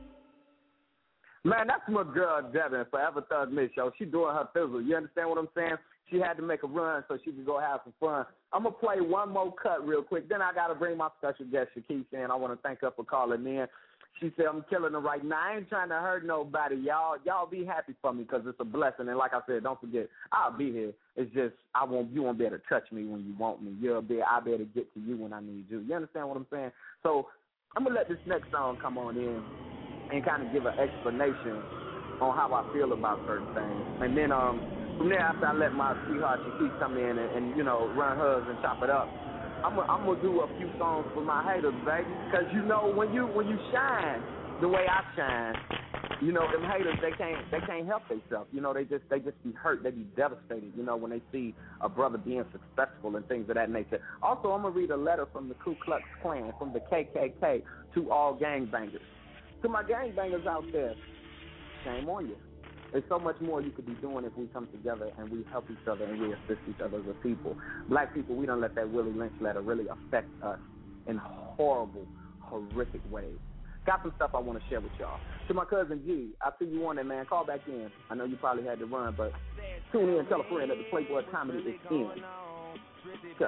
Man, that's my girl, Devin, Forever Thug Miss, yo. She doing her fizzle. You understand what I'm saying? She had to make a run so she could go have some fun. I'm going to play one more cut real quick. Then I got to bring my special guest, Shakisha, in. I want to thank her for calling in. She said, I'm killing her right now. I ain't trying to hurt nobody. Y'all y'all be happy for me because it's a blessing. And like I said, don't forget, I'll be here. It's just I won't. You won't be able to touch me when you want me. You'll be, I'll be able to get to you when I need you. You understand what I'm saying? So I'm going to let this next song come on in and kind of give an explanation on how I feel about certain things. And then um, from there, after I let my sweetheart Shakisha come in and, and, you know, run hers and chop it up, I'm going to do a few songs for my haters, baby. Because, you know, when you when you shine the way I shine, you know, them haters, they can't they can't help themselves. You know, they just they just be hurt. They be devastated, you know, when they see a brother being successful and things of that nature. Also, I'm going to read a letter from the Ku Klux Klan, from the K K K, to all gangbangers. To my gangbangers out there, shame on you. There's so much more you could be doing if we come together and we help each other and we assist each other as a people. Black people, we don't let that Willie Lynch letter really affect us in horrible, horrific ways. Got some stuff I want to share with y'all. To my cousin G, I see you on there, man. Call back in. I know you probably had to run, but tune in and tell a friend that the Playboy Comedy is in. Okay.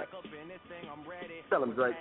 Tell him, Drake.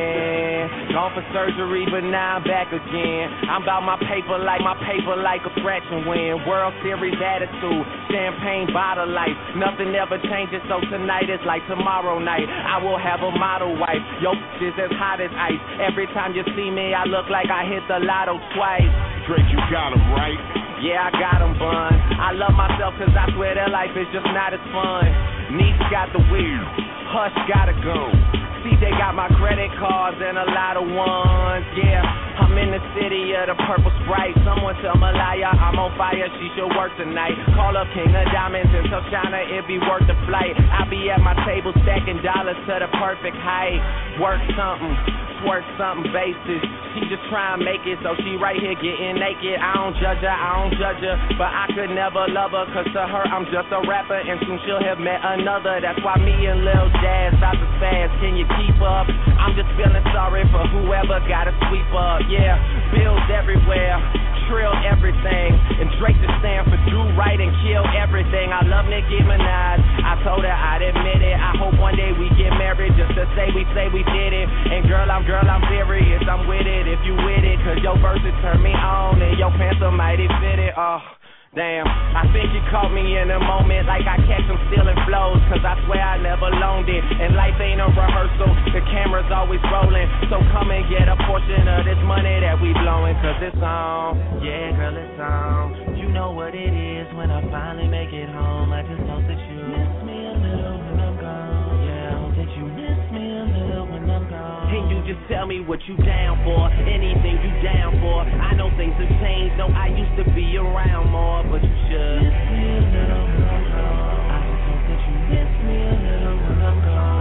Gone for surgery, but now I'm back again. I'm about my paper like my paper like a fraction win. World Series attitude, champagne bottle life. Nothing ever changes, so tonight is like tomorrow night. I will have a model wife. Yo, is as hot as ice. Every time you see me, I look like I hit the lotto twice. Drake, you got him, right? Yeah, I got him, bun. I love myself cause I swear that life is just not as fun. Niece got the weed, Hush gotta go. C J got my credit cards and a lot of ones, yeah. I'm in the city of the purple Sprite. Someone tell Malaya I'm on fire, she should work tonight. Call up King of Diamonds and tell China it be worth the flight. I be at my table stacking dollars to the perfect height. Work something, twerk something basis. She just try and make it, so she right here getting naked. I don't judge her, I don't judge her, but I could never love her, cause to her I'm just a rapper, and soon she'll have met another. That's why me and Lil Jazz stop as fast. Can you keep up? I'm just feeling sorry for whoever gotta sweep up. Yeah, bills everywhere, trill everything, and Drake just stand for do right and kill everything. I love Nicki Minaj, I told her I'd admit it. I hope one day we get married just to say we say we did it. And girl, I'm girl, I'm serious, I'm with it if you with it, cause your verses turn me on and your pants are mighty fitted. Oh, damn, I think you caught me in a moment like I catch them stealing flows, cause I swear I never loaned it, and life ain't a rehearsal, the camera's always rolling, so come and get a portion of this money that we blowing, cause it's on. Yeah, girl, it's on. You know what it is when I finally make it home. I just hope that you miss me a little when I'm gone. Yeah, I hope that you miss me a little when I'm gone. Can you just tell me what you down for? Anything you down for? I know things have changed, no, I used to be around more, but you should miss me a little when I'm gone. I just hope that you miss me a little when I'm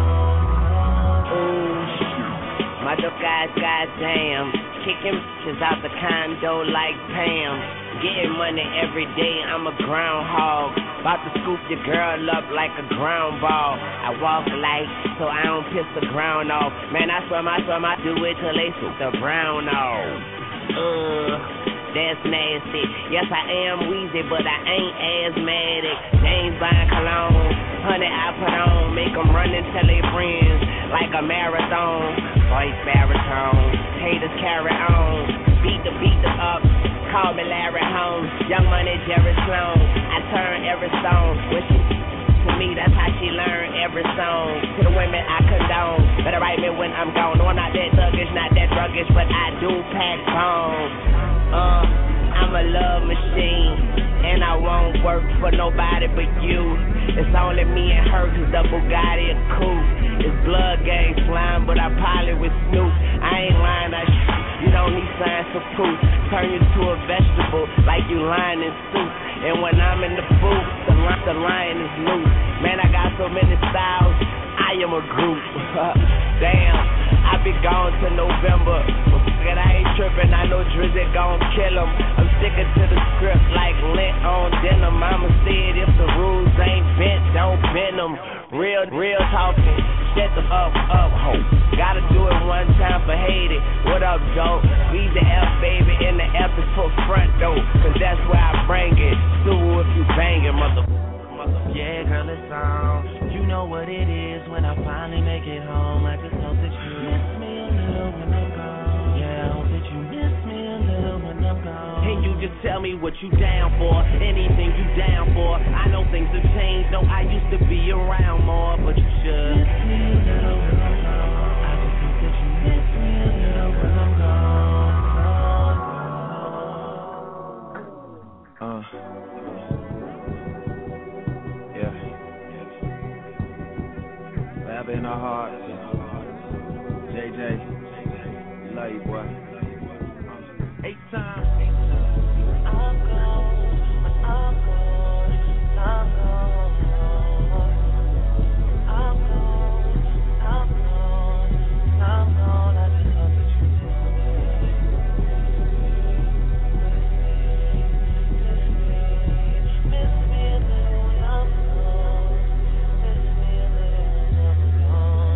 gone. Oh, shoot. My dope guys, goddamn, kicking bitches out the condo like Pam. Getting money every day, I'm a groundhog. About to scoop your girl up like a ground ball. I walk light, so I don't piss the ground off. Man, I swear, I swear, I do it till they scoop the brown off. Uh, that's nasty. Yes, I am Weezy, but I ain't asthmatic. James Bond cologne, honey, I put on. Make them run and tell their friends like a marathon. Voice baritone, haters home. Young money, Jerry Sloan. I turn every stone. When she to me, that's how she learned every song. To the women I condone. Better write me when I'm gone. No, I'm not that thuggish, not that druggish, but I do pack bones. Uh, I'm a love machine, and I won't work for nobody but you. It's only me and her, cause the Bugatti a coupe. It's blood gang slime, but I pilot with Snoop. I ain't lying, I sh- you don't need signs for proof. Turn you to a vegetable, like you lying in soup. And when I'm in the booth, the, li- the lion is loose. Man, I got so many styles, I am a group. Damn, I be gone till November. But I ain't tripping, I know Drizzy gon' kill him. I'm sticking to the script like lint on denim. Mama said if the rules ain't bent, don't bend them. Real, real talking, shut the up, up, ho. Gotta do it one time for Haiti. What up, Joe? We the F, baby, in the F is for front door. Cause that's where I bring it. Sue if you bangin', mother. Yeah, girl, it's on. You know what it is when I finally make it home. I just hope that you miss me a little when I'm gone. Yeah, I hope that you miss me a little when I'm gone. And you just tell me what you down for, anything you down for. I know things have changed, no, I used to be around more, but you should miss me a little when I'm gone. I just hope that you miss me a little when I'm gone. Uh. In our hearts, J J, love you, boy. Eight times. I'm gone, I'm gone, I'm gone. I'm gone, I'm gone, I'm gone. I just hope that you miss me, miss me a little when I'm gone. Miss me a little when I'm gone.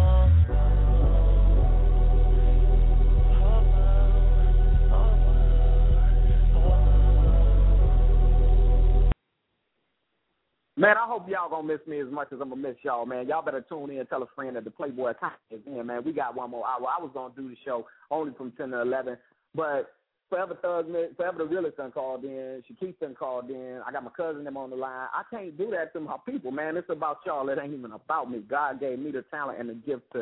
Man, I hope y'all gonna miss me as much as I'm gonna miss y'all, man. Y'all better tune in and tell a friend that the Playboy is in, man. We got one more hour. I was gonna do the show only from ten to eleven, but Forever Thug, Forever the Realist done called in. Shaquille done called in. I got my cousin them on the line. I can't do that to my people, man. It's about y'all. It ain't even about me. God gave me the talent and the gift to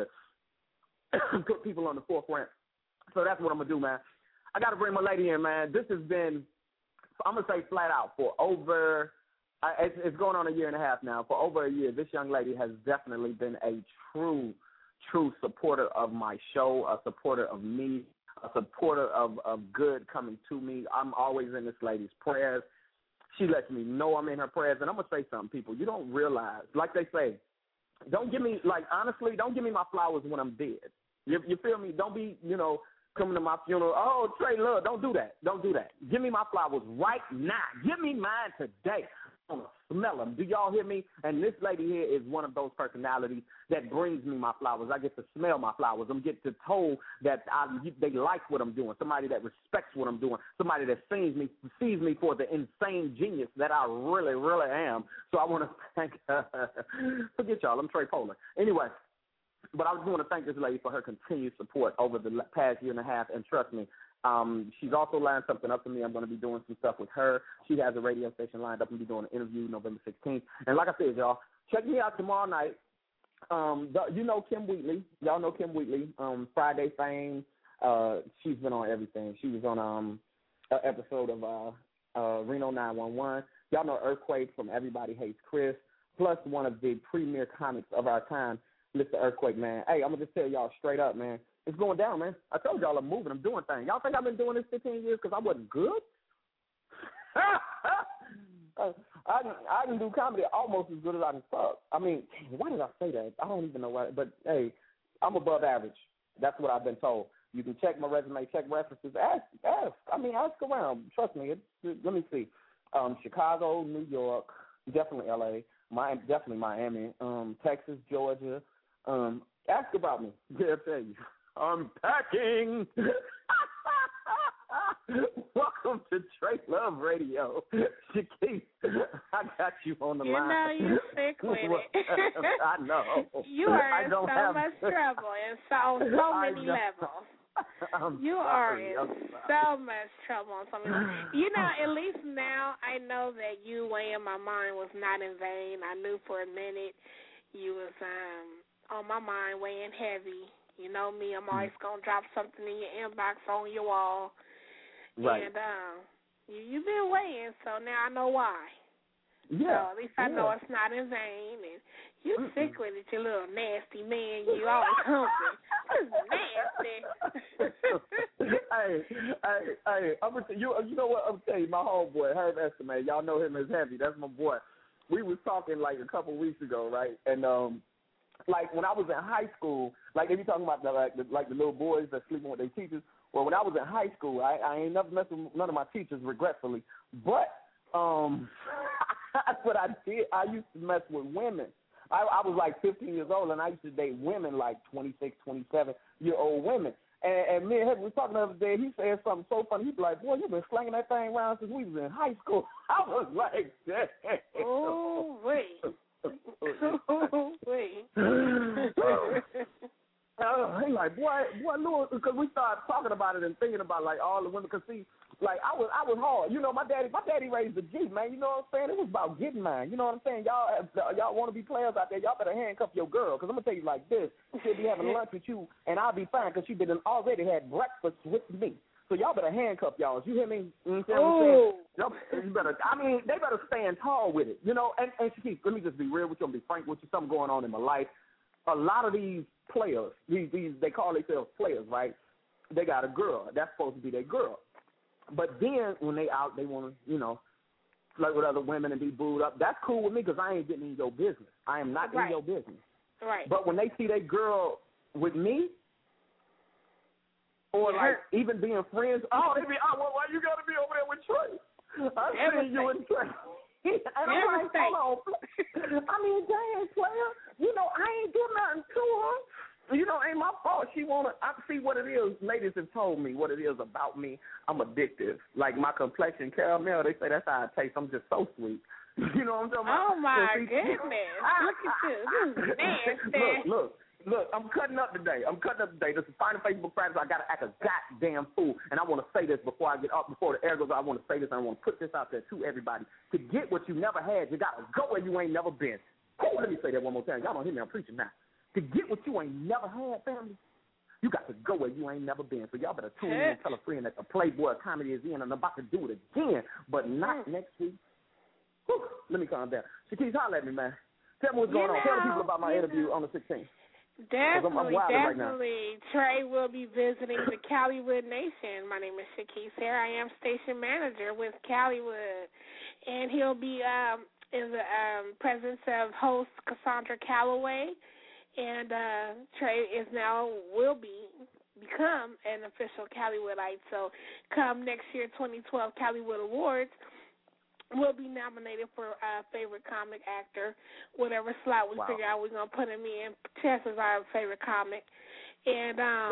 put people on the forefront. So that's what I'm gonna do, man. I gotta bring my lady in, man. This has been, I'm gonna say flat out, for over. I, it's, it's going on a year and a half now. For over a year, this young lady has definitely been a true, true supporter of my show, a supporter of me, a supporter of, of good coming to me. I'm always in this lady's prayers. She lets me know I'm in her prayers. And I'm going to say something, people. You don't realize, like they say, don't give me, like, honestly, don't give me my flowers when I'm dead. You, you feel me? Don't be, you know, coming to my funeral. Oh, Trey Love, don't do that. Don't do that. Give me my flowers right now. Give me mine today. I want to smell them. Do y'all hear me? And this lady here is one of those personalities that brings me my flowers. I get to smell my flowers. I'm get to told that I, they like what I'm doing. Somebody that respects what I'm doing. Somebody that sees me, sees me for the insane genius that I really, really am. So I want to thank her. Forget y'all. I'm Trey Polar. Anyway. But I just want to thank this lady for her continued support over the past year and a half. And trust me, um, she's also lined something up for me. I'm going to be doing some stuff with her. She has a radio station lined up and be doing an interview November sixteenth. And like I said, y'all, check me out tomorrow night. Um, the, you know Kim Wheatley. Y'all know Kim Wheatley, um, Friday fame. Uh, she's been on everything. She was on um, an episode of uh, uh, Reno nine one one. Y'all know Earthquake from Everybody Hates Chris, plus one of the premier comics of our time, Mister Earthquake, man. Hey, I'm going to just tell y'all straight up, man. It's going down, man. I told y'all I'm moving. I'm doing things. Y'all think I've been doing this fifteen years because I wasn't good? I, can, I can do comedy almost as good as I can talk. I mean, why did I say that? I don't even know why. But, hey, I'm above average. That's what I've been told. You can check my resume, check references. Ask, ask. I mean, ask around. Trust me. It, it, let me see. Um, Chicago, New York, definitely L A, my, definitely Miami, um, Texas, Georgia. Um, ask about me. They'll tell you. I'm packing. Welcome to Trey Love Radio. Shaquille, I got you on the you line. You know you're sick with it. I know. You are I in don't so have... much trouble and so, on so many levels. you sorry. are in so much trouble on something. You know, at least now I know that you weighing my mind was not in vain. I knew for a minute you was um on my mind weighing heavy. You know me, I'm always gonna drop something in your inbox on your wall. Right. And um, you you've been weighing, so now I know why. Yeah. So at least I yeah. know it's not in vain. And you mm-hmm. sick with it, you little nasty man. You always humping. Nasty. hey, hey, hey, I'm gonna you. You know what? I'm gonna tell you, my homeboy Herb Estimate. Y'all know him as Heavy. That's my boy. We was talking like a couple weeks ago, right? And um, like when I was in high school, like if you talking about the like the, like the little boys that sleeping with their teachers. Well, when I was in high school, I, I ain't never messed with none of my teachers, regretfully. But um, that's what I did. I used to mess with women. I, I was like fifteen years old, and I used to date women like twenty-six, twenty-seven-year-old women. And, and me and him was talking the other day. He said something so funny. He'd be like, boy, you've been slinging that thing around since we was in high school. I was like, damn. Oh, wait. Oh, wait. Uh, he like, boy, boy, Louis, because we started talking about it and thinking about like all the women. Cause see, like I was, I was hard. You know, my daddy, my daddy raised a G, man. You know what I'm saying? It was about getting mine. You know what I'm saying? Y'all, y'all want to be players out there? Y'all better handcuff your girl. Cause I'm gonna tell you like this: she'll be having lunch with you, and I'll be fine, cause she been already had breakfast with me. So y'all better handcuff y'all. You hear me? You know what I'm saying? Y'all, you better. I mean, they better stand tall with it. You know. And and Shaquille, let me just be real with you. I'm be frank with you. Something going on in my life. A lot of these players, these, these they call themselves players, right? They got a girl. That's supposed to be their girl. But then when they out, they want to, you know, flirt with other women and be booed up. That's cool with me because I ain't getting in your business. I am not right. in your business. Right. But when they see their girl with me, or yeah. like even being friends, oh, they be, oh, well, why you got to be over there with Trey? I see you and Trey. And I'm like, hold on. I mean, dang, player, you know, I ain't doing nothing to her. You know, ain't my fault. She want to, I see what it is. Ladies have told me what it is about me. I'm addictive. Like my complexion, caramel, they say that's how I taste. I'm just so sweet. You know what I'm talking about? Oh, my so, see, goodness. Look at you. This is nasty. Look, look. Look, I'm cutting up today. I'm cutting up today. This is Final Facebook Friday, so I got to act a goddamn fool. And I want to say this before I get up, before the air goes out. I want to say this, and I want to put this out there to everybody. To get what you never had, you got to go where you ain't never been. Oh, let me say that one more time. Y'all don't hear me. I'm preaching now. To get what you ain't never had, family, you got to go where you ain't never been. So y'all better tune in and tell a friend that the Playboy comedy is in, and I'm about to do it again, but not mm. next week. Whew, let me calm down. Shaquille, holler at me, man. Tell me what's going you on. Know, tell the people about my interview know. on the sixteenth. Definitely, I'm, I'm definitely. Right Trey will be visiting the Caliwood Nation. My name is Shaquille Sarah. I am station manager with Caliwood, and he'll be um, in the um, presence of host Cassandra Calloway, and uh, Trey is now will be become an official Caliwoodite. So, come next year, twenty twelve Caliwood Awards. Will be nominated for uh, favorite comic actor, whatever slot we wow. figure out we're going to put him in. Chess is our favorite comic. And um,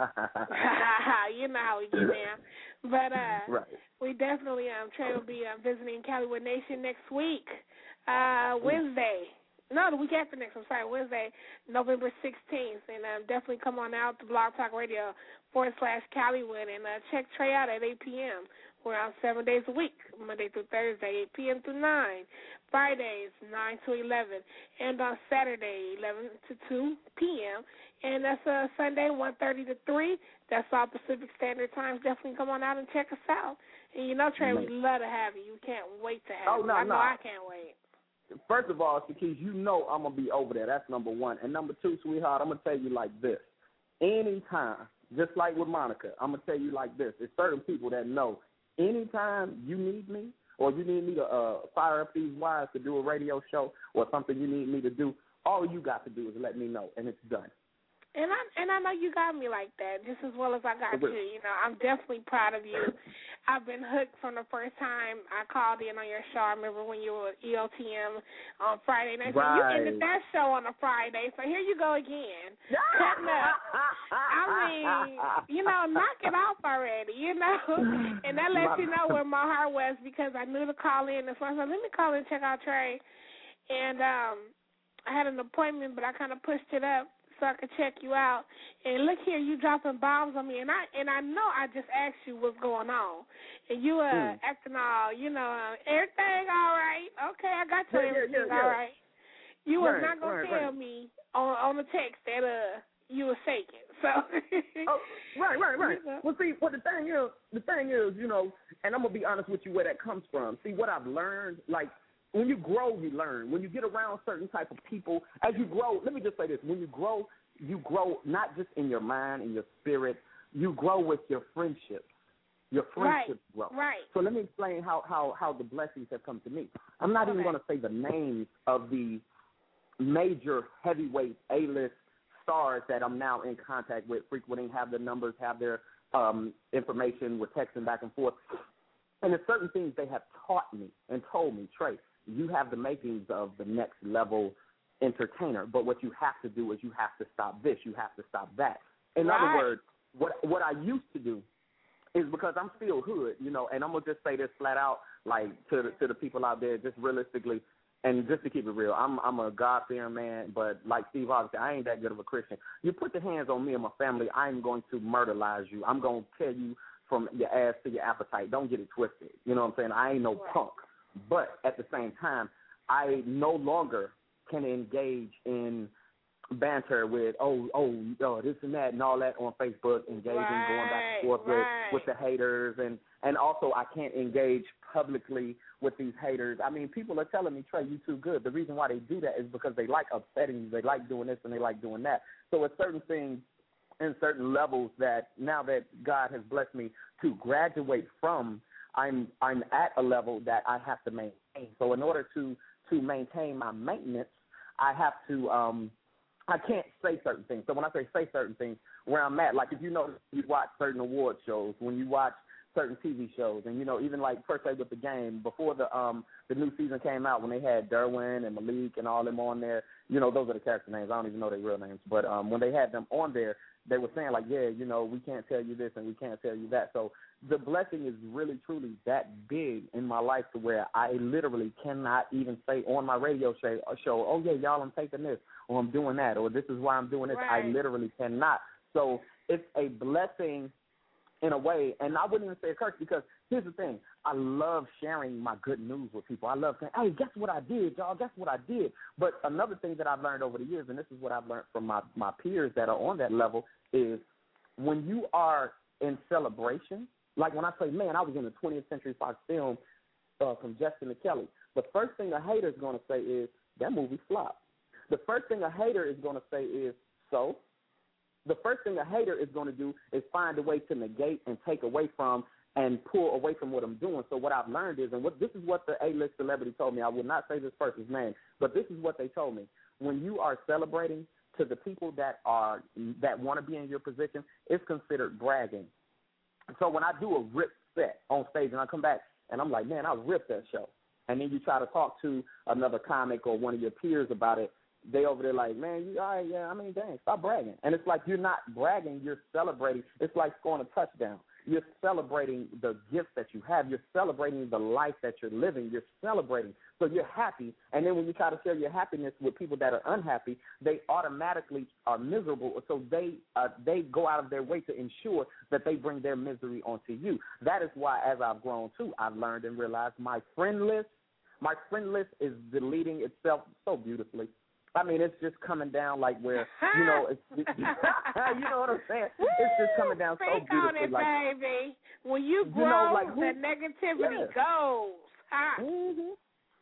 you know how we get down. But uh, right. we definitely, um, Trey will be uh, visiting Caliwood Nation next week, uh, Wednesday. No, the week after next, I'm sorry, Wednesday, November sixteenth. And um, definitely come on out to Blog Talk Radio forward slash Caliwood and uh, check Trey out at eight p.m. We're out seven days a week, Monday through Thursday, eight p.m. to nine, Fridays, nine to eleven, and on Saturday, eleven to two p.m., and that's uh, Sunday, one thirty to three. That's all Pacific Standard Times. Definitely come on out and check us out. And you know, Trey, we'd love to have you. We can't wait to have oh, you. No, I know no. I can't wait. First of all, Shaquille, you know I'm going to be over there. That's number one. And number two, sweetheart, I'm going to tell you like this. Anytime, just like with Monica, I'm going to tell you like this. There's certain people that know anytime you need me or you need me to uh, fire up these wires to do a radio show or something you need me to do, all you got to do is let me know, and it's done. And I and I know you got me like that, just as well as I got you. You know, I'm definitely proud of you. I've been hooked from the first time I called in on your show. I remember when you were E O T M on Friday night. Right. You ended that show on a Friday, so here you go again. Cutting up. I mean, you know, knock it off already, you know. And that lets you know where my heart was because I knew to call in. So I said, let me call in and check out Trey. And um, I had an appointment, but I kind of pushed it up. so I could check you out. And look here, you dropping bombs on me, and I and I know I just asked you what's going on, and you uh mm. acting all, you know, uh, everything all right. Okay, I got you, yeah, everything yeah, yeah, yeah. all right. You was right, not gonna right, tell right. me on on the text that uh you were faking. So. oh, right, right, right. You know. Well, see, what the thing is, the thing is, you know, and I'm gonna be honest with you where that comes from. See, what I've learned, like when you grow, you learn. When you get around certain type of people, as you grow, let me just say this: when you grow, you grow not just in your mind and your spirit. You grow with your friendships. Your friendships right, grow. Right. So let me explain how how how the blessings have come to me. I'm not okay. even gonna say the names of the major heavyweight A-list stars that I'm now in contact with, frequenting, have their numbers, have their um, information, we're texting back and forth. And there's certain things they have taught me and told me, Trey, you have the makings of the next level entertainer, but what you have to do is you have to stop this, you have to stop that. In right. other words, what what I used to do is, because I'm still hood, you know, and I'm going to just say this flat out, like, to the, to the people out there, just realistically, and just to keep it real, I'm I'm a God-fearing man, but like Steve Harvey said, I ain't that good of a Christian. You put your hands on me and my family, I'm going to murderize you. I'm going to tell you from your ass to your appetite. Don't get it twisted. You know what I'm saying? I ain't no right. punk. But at the same time, I no longer can engage in banter with, oh, oh, oh, this and that and all that on Facebook, engaging, right. going back and forth right. with, with the haters. And, and also I can't engage publicly with these haters. I mean, people are telling me, Trey, you too good. The reason why they do that is because they like upsetting you. They like doing this and they like doing that. So it's certain things and certain levels that now that God has blessed me to graduate from, I'm I'm at a level that I have to maintain. So in order to, to maintain my maintenance, I have to um, – I can't say certain things. So when I say say certain things, where I'm at, like if you know you watch certain award shows, when you watch certain T V shows, and you know even like per se with the game before the um the new season came out, when they had Derwin and Malik and all them on there, you know those are the character names. I don't even know their real names, but um when they had them on there, they were saying like, yeah, you know we can't tell you this and we can't tell you that. So the blessing is really truly that big in my life to where I literally cannot even say on my radio show, show oh yeah, y'all, I'm taking this, or I'm doing that, or this is why I'm doing this. Right. I literally cannot. So it's a blessing in a way, and I wouldn't even say a curse, because here's the thing. I love sharing my good news with people. I love saying, hey, guess what I did, y'all? Guess what I did? But another thing that I've learned over the years, and this is what I've learned from my, my peers that are on that level, is when you are in celebration, like when I say, man, I was in a twentieth Century Fox film uh, from Justin to Kelly, the first thing a hater is going to say is, that movie flopped. The first thing a hater is going to say is, so? The first thing a hater is going to do is find a way to negate and take away from and pull away from what I'm doing. So what I've learned is, and what this is what the A-list celebrity told me, I will not say this person's name, but this is what they told me. When you are celebrating to the people that are that want to be in your position, it's considered bragging. So when I do a rip set on stage and I come back and I'm like, man, I ripped that show, and then you try to talk to another comic or one of your peers about it, they over there like, man, you all right, yeah, I mean, dang, stop bragging. And it's like you're not bragging, you're celebrating. It's like scoring a touchdown. You're celebrating the gifts that you have. You're celebrating the life that you're living. You're celebrating. So you're happy. And then when you try to share your happiness with people that are unhappy, they automatically are miserable. So they uh, they go out of their way to ensure that they bring their misery onto you. That is why, as I've grown too, I've learned and realized my friend list, my friend list is deleting itself so beautifully. I mean, it's just coming down like where, you know, it's, you know what I'm saying? Woo! It's just coming down so Speak beautifully. on it, like, baby. When you grow, you know, like who, the negativity yeah. goes. Huh? Mm-hmm.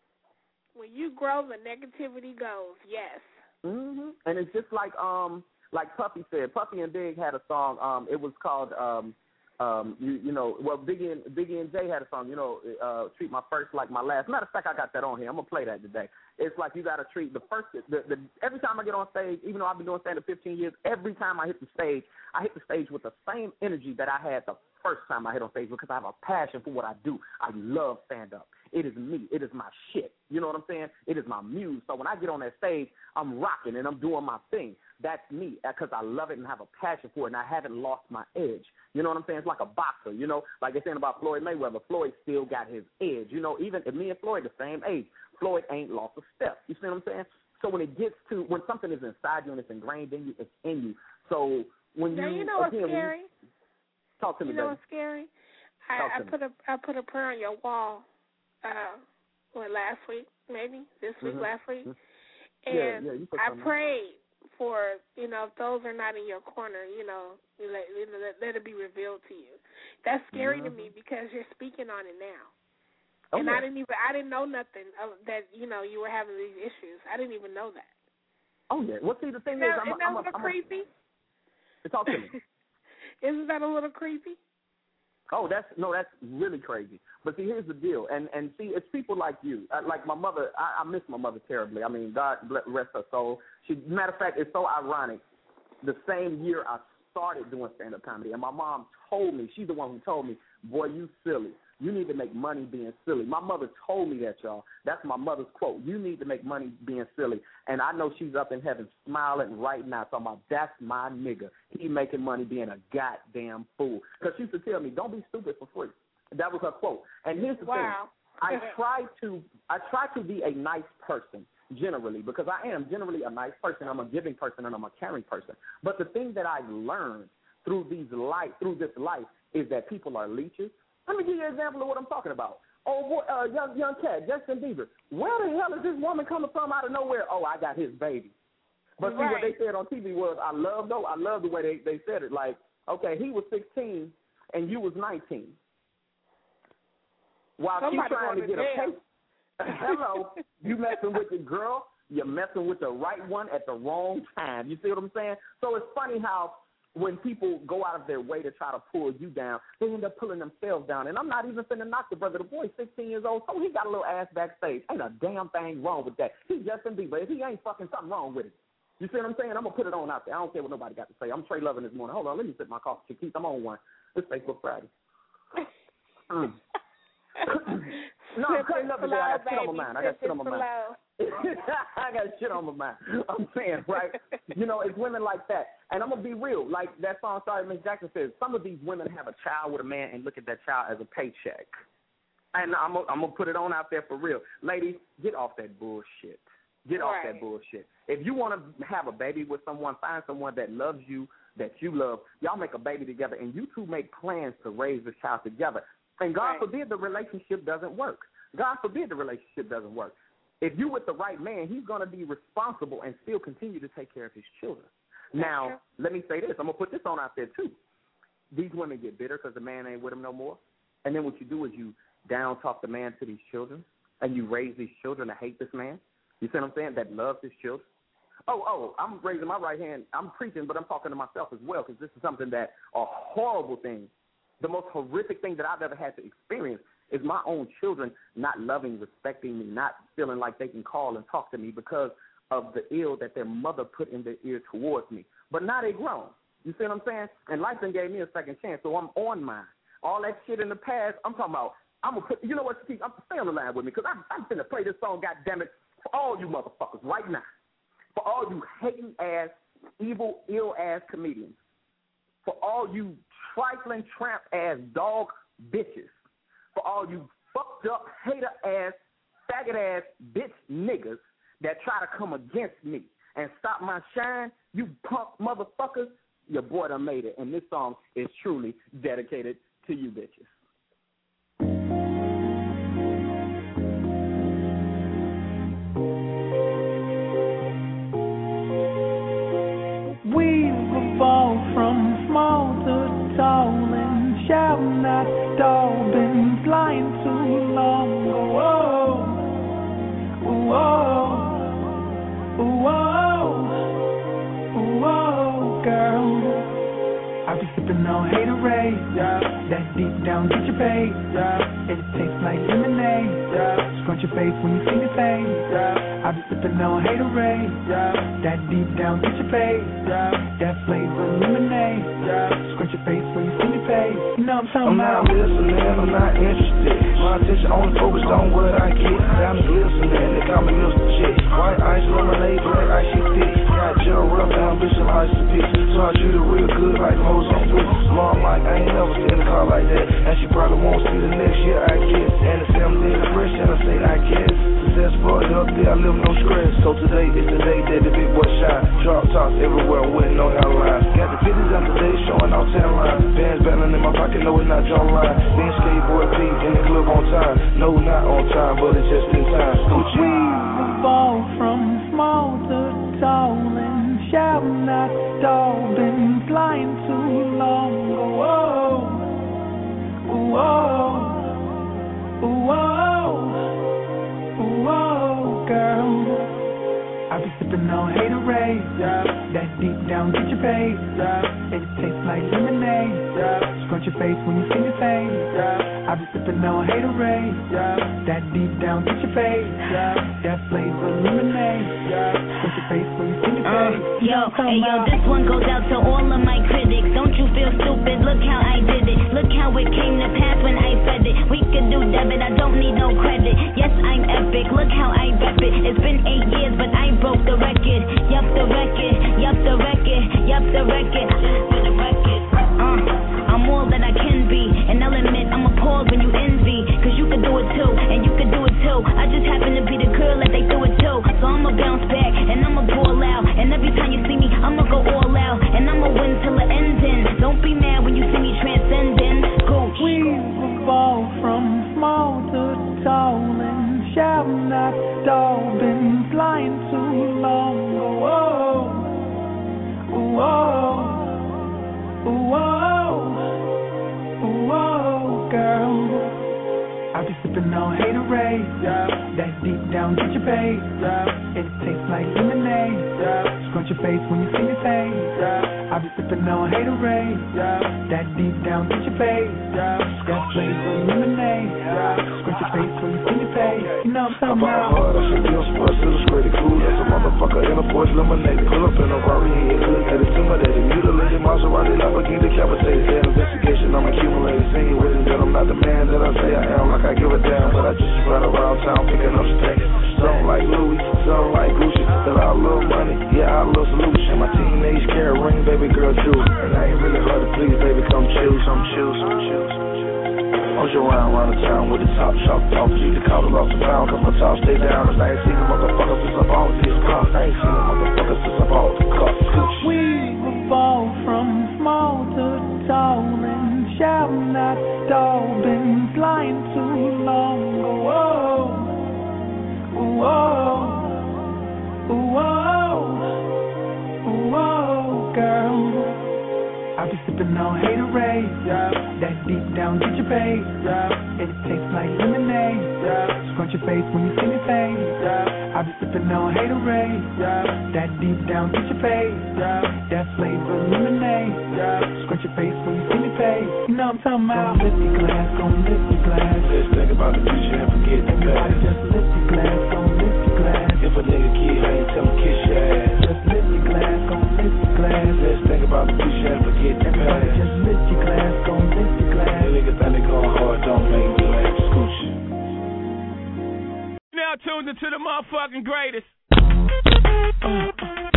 When you grow, the negativity goes. Yes. Mm-hmm. And it's just like um like Puffy said. Puffy and Big had a song. Um, it was called um um you you know well Biggie and Biggie and Jay had a song. You know, uh, treat my first like my last. Matter of fact, I got that on here. I'm gonna play that today. It's like you got to treat the first, the, the, every time I get on stage, even though I've been doing stand-up fifteen years, every time I hit the stage, I hit the stage with the same energy that I had the first time I hit on stage, because I have a passion for what I do. I love stand-up. It is me. It is my shit. You know what I'm saying? It is my muse. So when I get on that stage, I'm rocking and I'm doing my thing. That's me, because I love it and have a passion for it, and I haven't lost my edge. You know what I'm saying? It's like a boxer, you know, like they're saying about Floyd Mayweather. Floyd still got his edge. You know, even if me and Floyd the same age, Floyd ain't lost a step. You see what I'm saying? So when it gets to, when something is inside you and it's ingrained in you, it's in you. So when you, now, you know again, what's scary? You, talk to me, You know baby. what's scary? I, I put a I put a prayer on your wall, uh, what, last week, maybe? This week, mm-hmm. last week? Mm-hmm. And yeah, yeah, you put I prayed for, you know, if those are not in your corner, you know, you let, you know, let, let it be revealed to you. That's scary mm-hmm. to me because you're speaking on it now. Oh, and yeah. I didn't even I didn't know nothing of that, you know, you were having these issues. I didn't even know that. Oh yeah. Well, see, the thing now, is, I'm, isn't that I'm, a little I'm, creepy? It's all to me. Isn't that a little creepy? Oh, that's no, that's really crazy. But see, here's the deal, and and see, it's people like you, uh, like my mother. I, I miss my mother terribly. I mean, God rest her soul. She, matter of fact, it's so ironic. The same year I started doing stand-up comedy, and my mom told me, she's the one who told me, boy, you silly. You need to make money being silly. My mother told me that, y'all. That's my mother's quote. You need to make money being silly. And I know she's up in heaven smiling right now, talking about, that's my nigga. He making money being a goddamn fool. Because she used to tell me, don't be stupid for free. That was her quote. And here's the wow. thing. I try to I try to be a nice person, generally, because I am generally a nice person. I'm a giving person, and I'm a caring person. But the thing that I learned through these life, through this life is that people are leeches. Let me give you an example of what I'm talking about. Oh, boy, uh, young young cat, Justin Bieber. Where the hell is this woman coming from out of nowhere? Oh, I got his baby. But see, right. what they said on T V was, I love though. I love the way they, they said it. Like, okay, he was sixteen and you was nineteen. While she's trying to get a case. Hello, you messing with the girl. You're messing with the right one at the wrong time. You see what I'm saying? So it's funny how when people go out of their way to try to pull you down, they end up pulling themselves down. And I'm not even finna knock the brother. The boy's sixteen years old, so he got a little ass backstage. Ain't a damn thing wrong with that. He's Justin Bieber. If he ain't fucking something wrong with it. You see what I'm saying? I'm going to put it on out there. I don't care what nobody got to say. I'm Trey Lovin this morning. Hold on, let me sip my coffee. Keith, I'm on one. It's Facebook Friday. Mm. No, I'm cutting up today. I got shit on my mind. I got shit on my mind. I got shit on my mind. I'm saying, right? You know, it's women like that. And I'm going to be real. Like that song, sorry, Miss Jackson says, some of these women have a child with a man and look at that child as a paycheck. And I'm going I'm to put it on out there for real. Ladies, get off that bullshit. Get off right. that bullshit. If you want to have a baby with someone, find someone that loves you, that you love. Y'all make a baby together, and you two make plans to raise this child together. And God right. forbid the relationship doesn't work. God forbid the relationship doesn't work. If you're with the right man, he's going to be responsible and still continue to take care of his children. That's now, true. Let me say this. I'm going to put this on out there, too. These women get bitter because the man ain't with them no more. And then what you do is you down-talk the man to these children, and you raise these children to hate this man. You see what I'm saying? That loves his children. Oh, oh, I'm raising my right hand. I'm preaching, but I'm talking to myself as well because this is something that a horrible thing, the most horrific thing that I've ever had to experience is my own children not loving, respecting me, not feeling like they can call and talk to me because of the ill that their mother put in their ear towards me. But now they grown. You see what I'm saying? And life done gave me a second chance, so I'm on mine. All that shit in the past, I'm talking about, I'm going to put, you know what, Steve, I'm stay on the line with me because I'm, I'm going to play this song, goddammit, for all you motherfuckers right now. For all you hating-ass, evil, ill-ass comedians. For all you trifling, tramp-ass dog bitches. For all you fucked-up, hater-ass, faggot-ass bitch niggas that try to come against me and stop my shine, you punk motherfuckers, your boy done made it. And this song is truly dedicated to you bitches. Evolved from small to tall and shall not stall. Been flying too long. Whoa, whoa, whoa, whoa, girl. I be sipping on haterade, yeah. That deep down get your pay, yeah. It tastes like lemonade, yeah. Scrunch your face when you see the thing, yeah. I be sipping on haterade, yeah. That deep down get your pay, yeah. That flavor lemonade, yeah. Scrunch your face when you see the pay. You know what I'm talking about? I'm not listening, I'm not interested. My attention only focused on what I get. I'm listening, they call me Mister Chick. White ice, lemonade, black ice, shit thick. Got Gerald Ruff, ambition, ice to pitch. So I treat it real good like hoes on Twitch. Mom like, I ain't never seen a car like that. And she probably won't see the next year I guess. And it's them dead fresh and I say I guess. success for healthy, I live no stress. So today is the day that the big boy shine. Drop tops everywhere, waiting on y'all line. Got the fifties out today, showing off ten lines. Bands battling in my pocket, no it's not John line. Then skateboard Pete in the club on time. No, not on time, but it's just in time. Gucci. We evolve from small to tall and shall not stall. Been flying too long. Whoa, whoa, whoa, whoa, girl. I be sipping on haterade, yeah. That deep down get your face, yeah. It tastes like lemonade, yeah. Scrunch your face when you see me face, yeah. I be sipping on haterade, yeah. That deep down get your face, yeah. That flavor lemonade, yeah. Scrunch your face when you see me face. Uh, yo, hey yo, this one goes out to all of my critics. Don't you feel stupid? Look how I did it. Look how it came to pass when I said it. We could do debit, I don't need no credit. Yes, I'm epic. Look how I rep it. It's been eight years, but I broke the record, yup the record, yup the record, yup the record, uh, I'm all that I can be, and I'll admit I'm appalled when you envy, cause you could do it too, and you could do it too, I just happen to be the girl that they do it too, so I'ma bounce back, and I'ma ball out, and every time you see me, I'ma go all out, and I'ma win till the end's in, don't be mad when you see me transcending, Gucci. We've evolved from small to tall, and shall not stall, been flying too long. Whoa, whoa, whoa, whoa, girl. I be sipping on haterade, yeah. That deep down get your face, yeah. It tastes like lemonade, yeah. Scrunch your face when you see me face, yeah. I be sipping on haterade, yeah. That deep down get your face, yeah. That flavor lemonade, yeah. Scrunch your face when you see me face. You know what I'm talking about? Hard, I should be on sports, illustrated cool. That's a motherfucker in a Porsche lemonade. Pull up in a Rari, he ain't good at intimidated. Mutilated Maserati, Lamborghini decapitated. That investigation, I'm accumulating. Insinuating that I'm not the man that I say I am. Like I give a damn, but I just run around town picking up stacks. Some like Louis, some like Gucci. That I love money, yeah, I love solution. My teenage carrot ring, baby girl, jewel. And I ain't really hard to please, baby, come choose, come choose, come choose. I'm just around, around the town with the top shop off. You can call it off the pound, cause my top stay down. And I ain't seen a motherfucker since I bought this car. I ain't seen a motherfucker since I bought the car. We've evolved from small to tall and shall not stall. Been flying too long. Whoa, whoa, whoa, whoa, girl. I be sipping on haterade, yeah. That deep down get your face, yeah. It tastes like lemonade, yeah. Scrunch your face when you see me face, yeah. I be sipping on haterade, yeah. That deep down get your face, yeah. That flavor lemonade, yeah. Scrunch your face when you see me face. You know what I'm talking about? Gon' lift your glass, gon' lift your glass. Let's think about the future and forget the past. Everybody just lift your glass, gon' lift your glass. If a nigga kid, I ain't tell him kiss your ass. Just lift your glass, gon' lift your glass. Let's think about the future and forget the past. Everybody just lift your glass, gon' lift your glass. The nigga think they going hard, don't make me laugh. Scooch. Now tuned into the motherfucking greatest. Uh, uh, uh,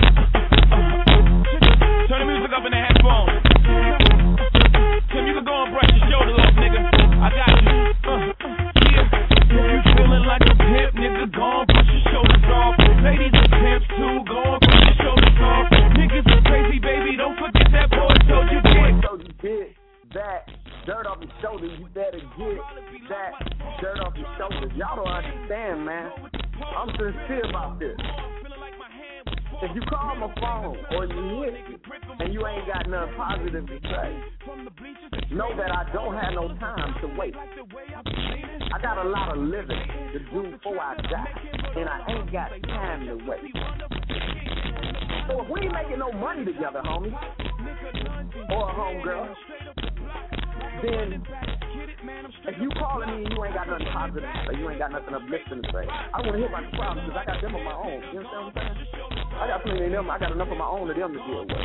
Turn the music up in the headphones. Tim, you can go and brush your shoulders off, nigga. I got you. Uh, yeah. If you feeling like a pimp, nigga, go and brush your shoulders off. Ladies are pimps too, go and brush your shoulders off. Niggas are crazy, baby, don't forget that boy told you did. Told you did that. Dirt off your shoulders, you better get that dirt off your shoulders. Y'all don't understand, man. I'm sincere about this. If you call my phone or you hit me and you ain't got nothing positive to say, know that I don't have no time to wait. I got a lot of living to do before I die, and I ain't got time to wait. So if we ain't making no money together, homie, or a homegirl, then if you calling me and you ain't got nothing positive to say, you ain't got nothing uplifting to say, I want to hear about the problems because I got them on my own. You understand what I'm saying? I got plenty of them. I got enough of my own of them to deal with.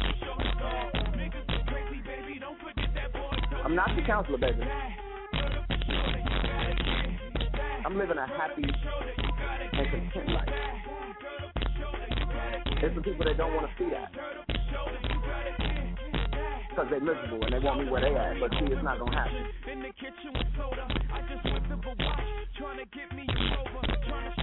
I'm not the counselor, baby. I'm living a happy and content life. There's some people that don't want to see that because they're miserable and they want me where they at, but see, it's not going to happen. In the kitchen with soda, I just went to watch, trying to get me over, trying to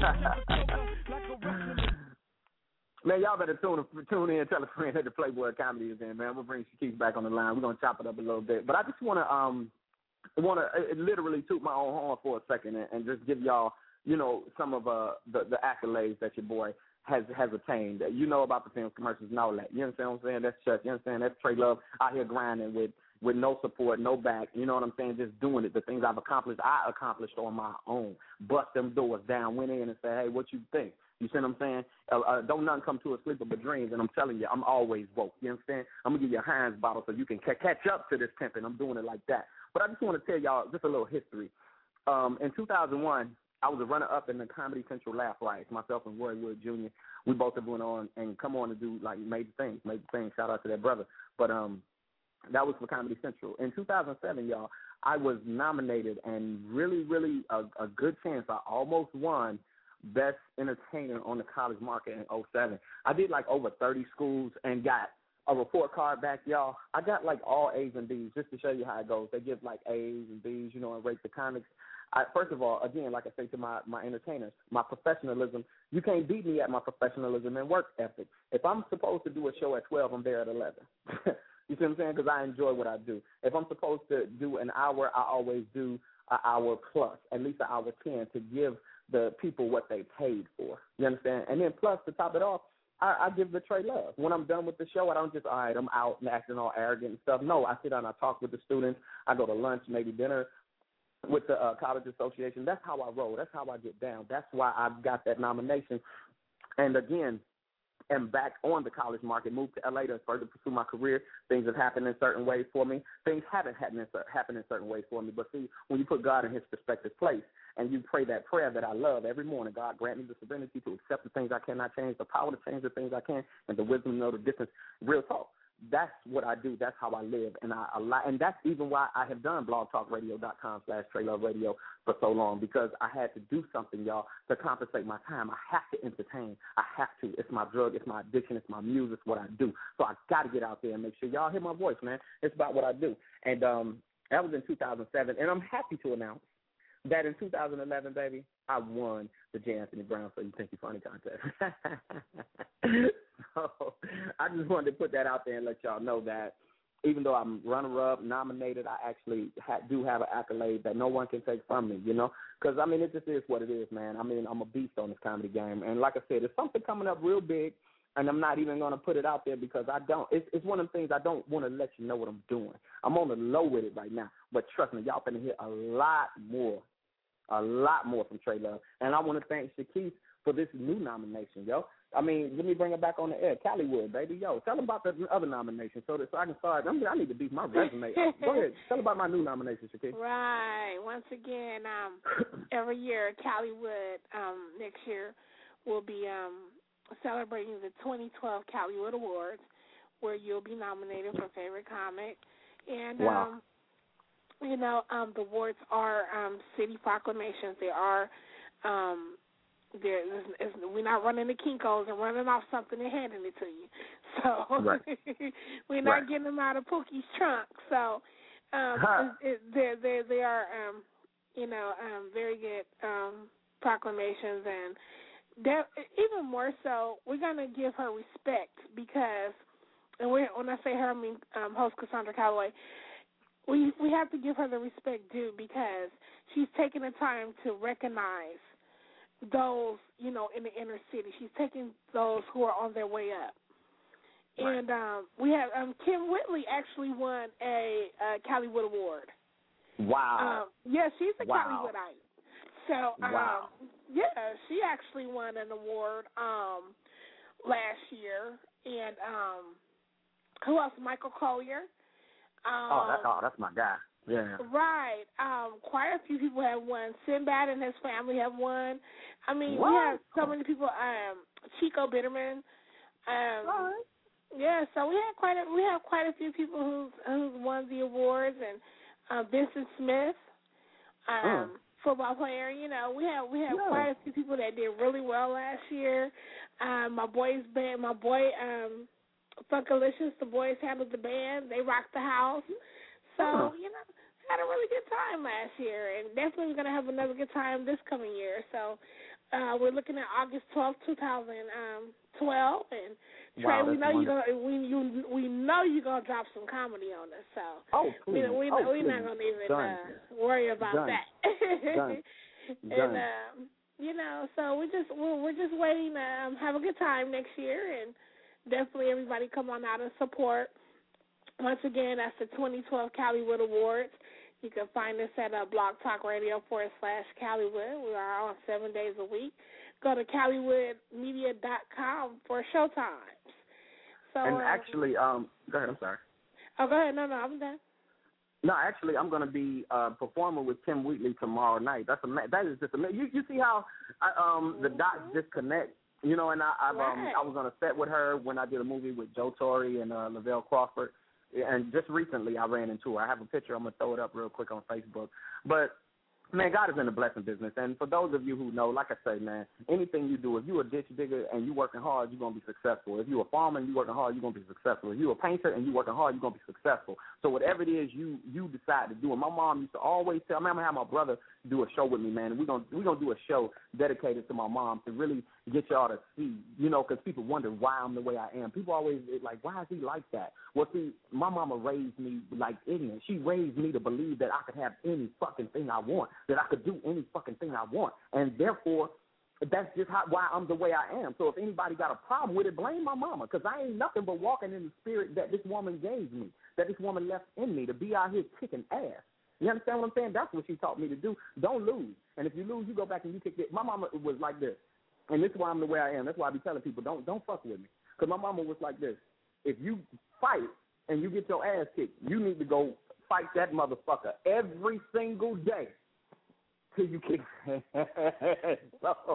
Man, y'all better tune tune in. Tell a friend that the Playboy Comedy is in, man. We'll bring Shaquille back on the line. We're gonna chop it up a little bit, but I just wanna um wanna uh, literally toot my own horn for a second and, and just give y'all, you know, some of uh the, the accolades that your boy has has attained. You know about the film commercials and all that. You understand what I'm saying? That's Chuck. You understand? That's Trey Love out here grinding with with no support, no back. You know what I'm saying? Just doing it. The things I've accomplished, I accomplished on my own. Bust them doors down, went in and said, hey, what you think? You see what I'm saying? Uh, uh, don't nothing come to a sleeper but dreams, and I'm telling you, I'm always woke. You understand? I'm going to give you a Heinz bottle so you can ca- catch up to this pimping. I'm doing it like that. But I just want to tell y'all just a little history. Um, in two thousand one, I was a runner-up in the Comedy Central Laugh Rights. Myself and Roy Wood Junior, we both have went on and come on to do, like, major things, major things. Shout out to that brother. But um, that was for Comedy Central. In two thousand seven, y'all, I was nominated and really, really a, a good chance. I almost won Best Entertainer on the college market in oh seven. I did like over thirty schools and got a report card back, y'all. I got like all A's and B's just to show you how it goes. They give like A's and B's, you know, and rate the comics. I, first of all, again, like I say to my, my entertainers, my professionalism, you can't beat me at my professionalism and work ethic. If I'm supposed to do a show at twelve, I'm there at eleven. You see what I'm saying? Because I enjoy what I do. If I'm supposed to do an hour, I always do an hour plus, at least an hour ten, to give the people what they paid for. You understand? And then plus, to top it off, I, I give the Trey love. When I'm done with the show, I don't just, all right, I'm out and acting all arrogant and stuff. No, I sit down, I talk with the students. I go to lunch, maybe dinner with the uh, college association. That's how I roll. That's how I get down. That's why I got that nomination. And again, am back on the college market, moved to L A to further pursue my career. Things have happened in certain ways for me. Things haven't happened in, happened in certain ways for me. But see, when you put God in his prospective place and you pray that prayer that I love every morning, God grant me the serenity to accept the things I cannot change, the power to change the things I can, and the wisdom to know the difference. Real talk. That's what I do. That's how I live. And I, I and that's even why I have done blogtalkradio.com slash Trey Love Radio for so long, because I had to do something, y'all, to compensate my time. I have to entertain. I have to. It's my drug. It's my addiction. It's my music. It's what I do. So I got to get out there and make sure y'all hear my voice, man. It's about what I do. And um, that was in two thousand seven. And I'm happy to announce that in two thousand eleven, baby, I won the J. Anthony Brown So You Think You're Funny contest. So I just wanted to put that out there and let y'all know that even though I'm runner-up, nominated, I actually ha- do have an accolade that no one can take from me, you know? Because, I mean, it just is what it is, man. I mean, I'm a beast on this comedy game. And like I said, there's something coming up real big, and I'm not even going to put it out there because I don't. It's, it's one of the things I don't want to let you know what I'm doing. I'm on the low with it right now. But trust me, y'all finna hear a lot more, a lot more from Trey Love. And I want to thank Shaquille for this new nomination, yo. I mean, let me bring it back on the air. Callywood, baby, yo. Tell them about the other nomination so that so I can start. I, mean, I need to beef my resume up. Go ahead. Tell them about my new nomination, Shaquille. Right. Once again, um, every year, Callywood um, next year will be um, celebrating the twenty twelve Callywood Awards, where you'll be nominated for favorite comic. And, wow. um, you know, um, the awards are um, city proclamations. They are um, – There, it's, it's, we're not running the Kinko's and running off something and handing it to you. So right. we're not right. getting them out of Pookie's trunk. So um, huh. it, it, they they are um, you know um, very good um, proclamations, and even more so, we're gonna give her respect because, and we when I say her, I mean um, host Cassandra Calloway. We we have to give her the respect due because she's taken the time to recognize those, you know, in the inner city. She's taking those who are on their way up. Right. And um, we have um, Kim Whitley actually won a uh, Callywood Award. Wow. Um, yeah, she's a wow. Callywoodite. So, um, wow. yeah, she actually won an award um, last year. And um, who else? Michael Collier. Um, oh, that, oh, that's my guy. Yeah. Right. Um, quite a few people have won. Sinbad and his family have won. I mean, what? we have so many people. Um, Chico Bitterman. Um, right. Yeah. So we have quite a we have quite a few people who's who's won the awards, and uh, Vincent Smith, um, mm. football player. You know, we have we have yeah. quite a few people that did really well last year. Um, my boys band, my boy um, Funkalicious, the boys handled the band. They rocked the house. So, uh-huh. you know, had a really good time last year, and definitely we're going to have another good time this coming year. So, Uh, we're looking at August twelfth, two thousand twelve, and Trey, wow, we know you wonderful. gonna we you we know you gonna drop some comedy on us. So oh, please. we we oh, we're please. not gonna even Done. uh, worry about Done. that. Done. and Done. um, you know, so we just we're we're just waiting to um, have a good time next year, and definitely everybody come on out and support. Once again, that's the twenty twelve Caliwood Awards. You can find us at uh, Blog Talk Radio forward slash Caliwood. We are on seven days a week. Go to Caliwood Media dot com for showtimes. So, and uh, actually, um, go ahead. I'm sorry. Oh, go ahead. No, no, I'm done. No, actually, I'm going to be uh, performing with Tim Wheatley tomorrow night. That's a that is just a you you see how I, um the dots disconnect, you know. And I I've, um Right. I was on a set with her when I did a movie with Joe Torre and uh, Lavelle Crawford, and just recently I ran into her. I have a picture. I'm gonna throw it up real quick on Facebook, but. Man, God is in the blessing business, and for those of you who know, like I say, man, anything you do, if you're a ditch digger and you're working hard, you're going to be successful. If you're a farmer and you're working hard, you're going to be successful. If you're a painter and you're working hard, you're going to be successful. So whatever it is you you decide to do, and my mom used to always tell me, I'm going to have my brother do a show with me, man, and we're going we're gonna do a show dedicated to my mom to really get y'all to see, you know, because people wonder why I'm the way I am. People always like, why is he like that? Well, see, my mama raised me like ignorant. She raised me to believe that I could have any fucking thing I want, that I could do any fucking thing I want. And therefore, that's just how, why I'm the way I am. So if anybody got a problem with it, blame my mama, because I ain't nothing but walking in the spirit that this woman gave me, that this woman left in me, to be out here kicking ass. You understand what I'm saying? That's what she taught me to do. Don't lose. And if you lose, you go back and you kick it. My mama was like this. And this is why I'm the way I am. That's why I be telling people, don't don't fuck with me. Because my mama was like this. If you fight and you get your ass kicked, you need to go fight that motherfucker every single day till you kick his ass. So,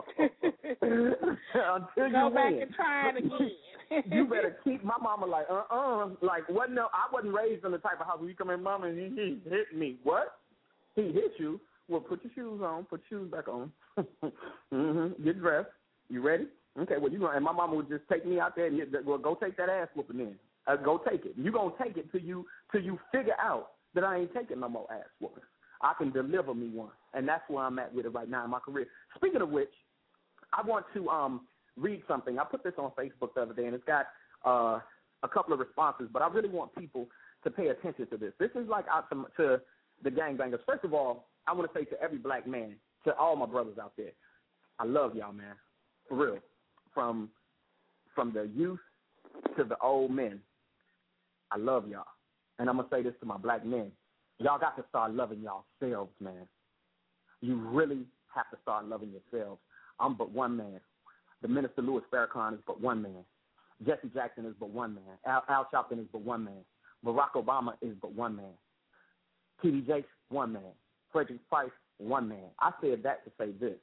until go you back win. and try it again. You better keep my mama like, uh-uh. Like, what? No, I wasn't raised in the type of house where you come in, mama, and he, he hit me. What? He hit you? Well, put your shoes on. Put your shoes back on. mm-hmm. Get dressed. You ready? Okay, well, you gonna, and my mama would just take me out there and hit, well, go take that ass whooping in. Uh, go take it. You gonna take it till you till you figure out that I ain't taking no more ass whooping. I can deliver me one, and that's where I'm at with it right now in my career. Speaking of which, I want to um read something. I put this on Facebook the other day, and it's got uh, a couple of responses, but I really want people to pay attention to this. This is like out to, to the gangbangers. First of all, I want to say to every black man, to all my brothers out there, I love y'all, man, for real. From from the youth to the old men, I love y'all. And I'm going to say this to my black men. Y'all got to start loving yourselves, man. You really have to start loving yourselves. I'm but one man. The Minister Louis Farrakhan is but one man. Jesse Jackson is but one man. Al, Al Sharpton is but one man. Barack Obama is but one man. T D Jakes, one man. Frederick Price, one man. I said that to say this.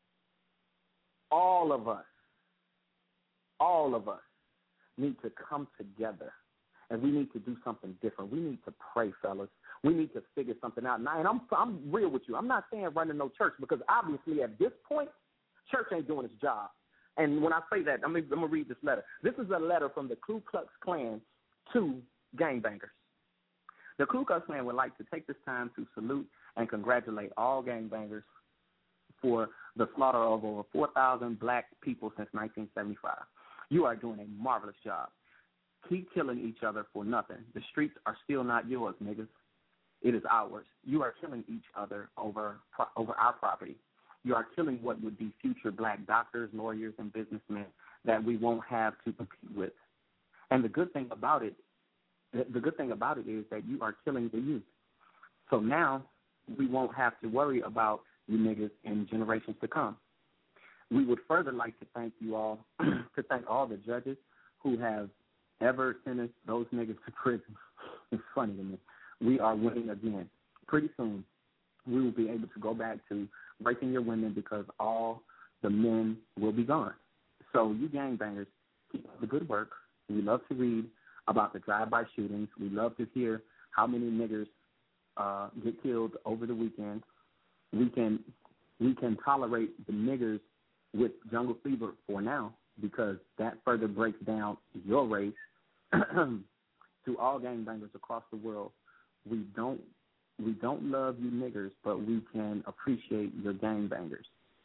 All of us, all of us need to come together, and we need to do something different. We need to pray, fellas. We need to figure something out. Now, and I'm I'm real with you. I'm not saying running no church, because obviously at this point, church ain't doing its job. And when I say that, I'm, I'm going to read this letter. This is a letter from the Ku Klux Klan to gangbangers. The Ku Klux Klan would like to take this time to salute and congratulate all gangbangers for the slaughter of over four thousand black people since nineteen seventy-five. You are doing a marvelous job. Keep killing each other for nothing. The streets are still not yours, niggas. It is ours. You are killing each other over over our property. You are killing what would be future black doctors, lawyers, and businessmen that we won't have to compete with. And the good thing about it, the good thing about it is that you are killing the youth. So now we won't have to worry about you niggas in generations to come. We would further like to thank you all, to thank all the judges who have ever sentenced those niggas to prison. It's funny to me. We are winning again. Pretty soon, we will be able to go back to raping your women because all the men will be gone. So you gangbangers, keep up the good work. We love to read about the drive-by shootings. We love to hear how many niggers uh, get killed over the weekend. We can we can tolerate the niggers with jungle fever for now, because that further breaks down your race. To all gangbangers across the world, we don't we don't love you niggers, but we can appreciate your gangbangers.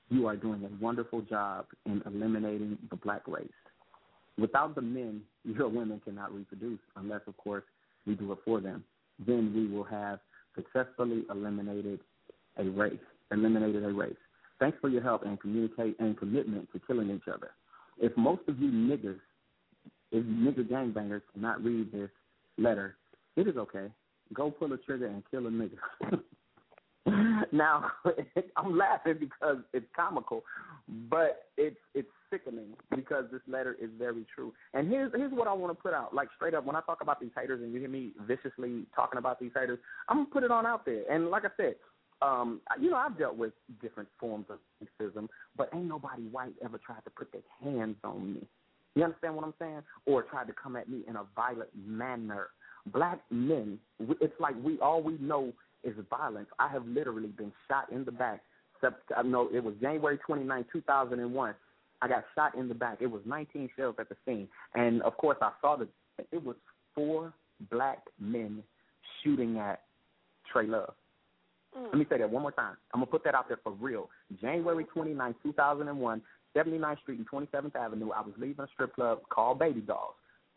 you are doing a wonderful job in eliminating the black race. Without the men, your women cannot reproduce unless, of course, we do it for them. Then we will have successfully eliminated a race, eliminated a race. Thanks for your help and communicate and commitment to killing each other. If most of you niggas, if nigger gangbangers cannot read this letter, it is okay. Go pull a trigger and kill a nigga. Now, I'm laughing because it's comical, but it's it's sickening because this letter is very true. And here's here's what I want to put out, like straight up, when I talk about these haters and you hear me viciously talking about these haters, I'm going to put it on out there. And like I said, um, you know, I've dealt with different forms of racism, but ain't nobody white ever tried to put their hands on me. You understand what I'm saying? Or tried to come at me in a violent manner. Black men, it's like we all we know is violence. I have literally been shot in the back. I know it was January twenty-ninth, two thousand one. I got shot in the back. It was nineteen shells at the scene. And, of course, I saw that it was four black men shooting at Trey Love. Mm. Let me say that one more time. I'm going to put that out there for real. January twenty-ninth, two thousand one, seventy-ninth Street and twenty-seventh Avenue. I was leaving a strip club called Baby Dolls.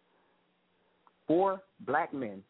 Four black men.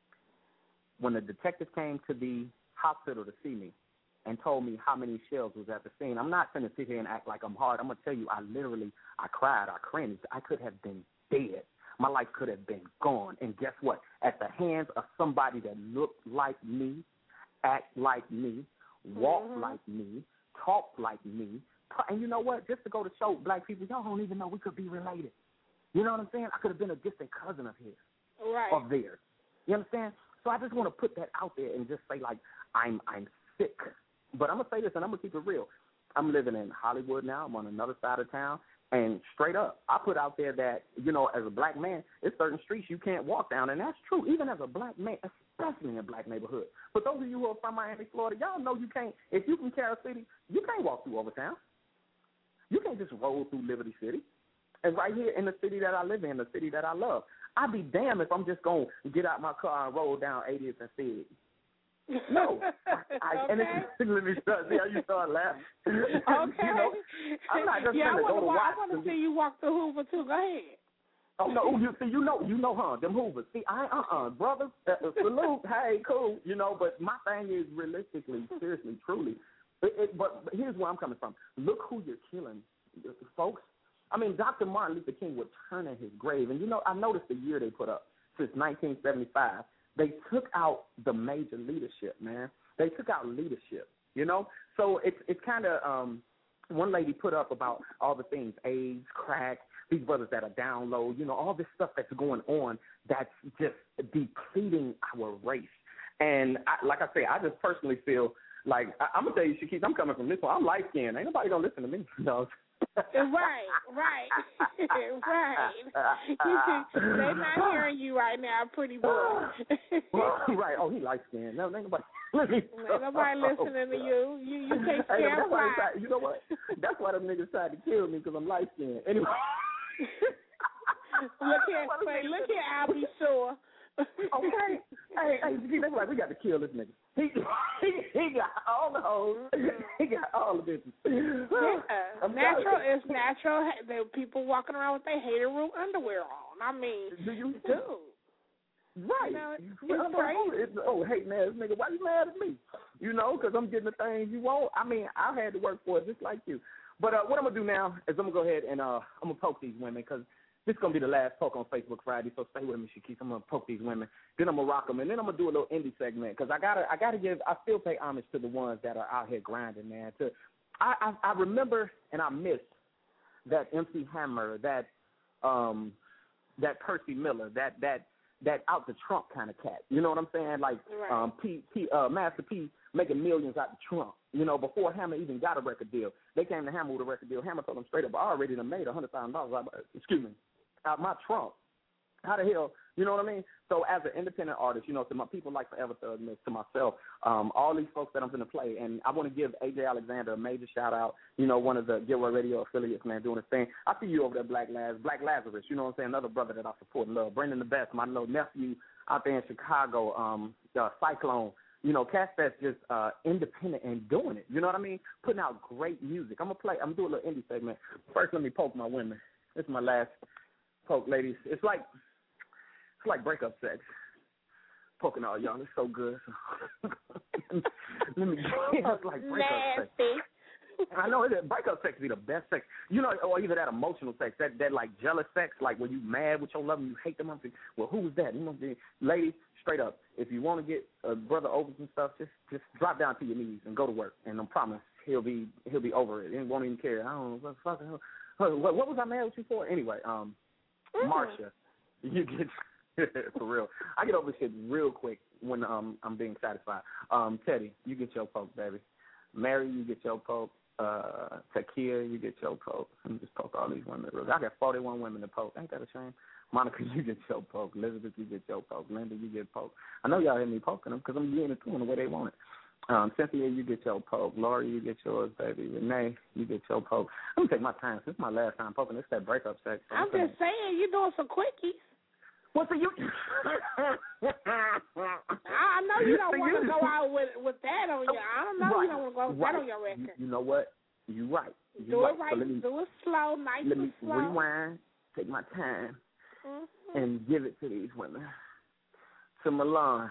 When the detective came to the hospital to see me and told me how many shells was at the scene, I'm not going to sit here and act like I'm hard. I'm going to tell you, I literally, I cried, I cringed. I could have been dead. My life could have been gone. And guess what? At the hands of somebody that looked like me, act like me, walk mm-hmm. like me, talk like me. And you know what? Just to go to show black people, y'all don't even know we could be related. You know what I'm saying? I could have been a distant cousin of his, right. of theirs. You understand? So I just want to put that out there and just say, like, I'm I'm sick. But I'm going to say this, and I'm going to keep it real. I'm living in Hollywood now. I'm on another side of town. And straight up, I put out there that, you know, as a black man, there's certain streets you can't walk down. And that's true, even as a black man, especially in black neighborhoods. But those of you who are from Miami, Florida, y'all know you can't, if you from Carol City, you can't walk through Overtown. You can't just roll through Liberty City. And right here in the city that I live in, the city that I love, I'd be damned if I'm just going to get out my car and roll down eightieth and see it. No. I, okay. And it's, let me start, see how you start laughing. Okay. You know, I'm not just yeah, going to go to watch. I want to see you walk through Hoover, too. Go ahead. Oh, no, you see, you know, you know, huh, them Hoovers. See, I, uh-uh, brother, uh, salute, hey, cool, you know, but my thing is realistically, seriously, truly, it, it, but, but here's where I'm coming from. Look who you're killing, folks. I mean, Doctor Martin Luther King would turn in his grave. And, you know, I noticed the year they put up, since nineteen seventy-five, they took out the major leadership, man. They took out leadership, you know. So it's it's kind of, um, one lady put up about all the things, AIDS, crack, these brothers that are down low, you know, all this stuff that's going on that's just depleting our race. And I, like I say, I just personally feel like, I, I'm going to tell you, Shaquille, I'm coming from this one. I'm light-skinned. Ain't nobody going to listen to me, no. right, right, right. They're not hearing you right now, pretty boy. Well, right. Oh, he light skinned. No, ain't nobody. Ain't nobody listening to you. You you can't scare hey, why. You know what? That's why them niggas tried to kill me because I'm light skinned. Anyway. look here, wait, look here, I'll be sure. Okay. Hey, hey, that's like we got to kill this nigga. He, he, he got all the hoes. He got all the bitches. Yeah. Natural is natural. The people walking around with their hater room underwear on. I mean, do you dude. Right. You know, it's, it's crazy. It's, oh, hey, man, this nigga, why you mad at me? You know, because I'm getting the things you want. I mean, I had to work for it just like you. But uh, what I'm going to do now is I'm going to go ahead and uh, I'm going to poke these women because this is going to be the last poke on Facebook Friday, so stay with me, Shaquille. I'm going to poke these women. Then I'm going to rock them, and then I'm going to do a little indie segment because I got to I gotta give – I still pay homage to the ones that are out here grinding, man. To I, I, I remember and I miss that M C Hammer, that um, that Percy Miller, that that that out the trunk kind of cat. You know what I'm saying? Like right. um, P, P, uh, Master P making millions out the trunk. You know, before Hammer even got a record deal, they came to Hammer with a record deal. Hammer told them straight up, I already done made one hundred thousand dollars out, excuse me, out my trunk. How the hell, you know what I mean? So as an independent artist, you know, to my people like Forever Thug, to myself, um, all these folks that I'm going to play, and I want to give A J Alexander a major shout-out, you know, one of the Get Well Radio affiliates, man, doing his thing. I see you over there, Black Laz, Black Lazarus, you know what I'm saying, another brother that I support and love. Brendan the Best, my little nephew out there in Chicago, um, uh, Cyclone. You know, cats that's just uh, independent and doing it. You know what I mean? Putting out great music. I'm gonna play. I'm gonna do a little indie segment. First, let me poke my women. This is my last poke, ladies. It's like it's like breakup sex. Poking all y'all, it's so good. Let me. It's like breakup sex. I know it is. Breakup sex be the best sex. You know, or either that emotional sex, that, that like jealous sex, like when you mad with your lover, you hate them. Well, who was that? You know, ladies, straight up, if you want to get a brother over some stuff, just just drop down to your knees and go to work, and I promise he'll be he'll be over it and won't even care. I don't know what fuck. What, what was I mad with you for anyway? Um, mm-hmm. Marsha, you get for real. I get over shit real quick when um I'm being satisfied. Um, Teddy, you get your poke, baby. Mary, you get your poke. Uh, Takia, you get your poke. Let me just poke all these women. I got forty-one women to poke. Ain't that a shame? Monica, you get your poke. Elizabeth, you get your poke. Linda, you get poke. I know y'all hear me poking them because I'm getting it to them the way they want it. Um, Cynthia, you get your poke. Lori, you get yours, baby. Renee, you get your poke. I'm going to take my time. This is my last time poking. It's that breakup sex. So I'm, I'm just saying, you're doing some quickies. What's the you? I know you don't want to go out with with that on your. I don't know right. you don't want to go with right. that on your record. You, you know what? You're right. You're do right. it right. So let me, do it slow, nice let and me slow. rewind. Take my time mm-hmm. and give it to these women. To Milan,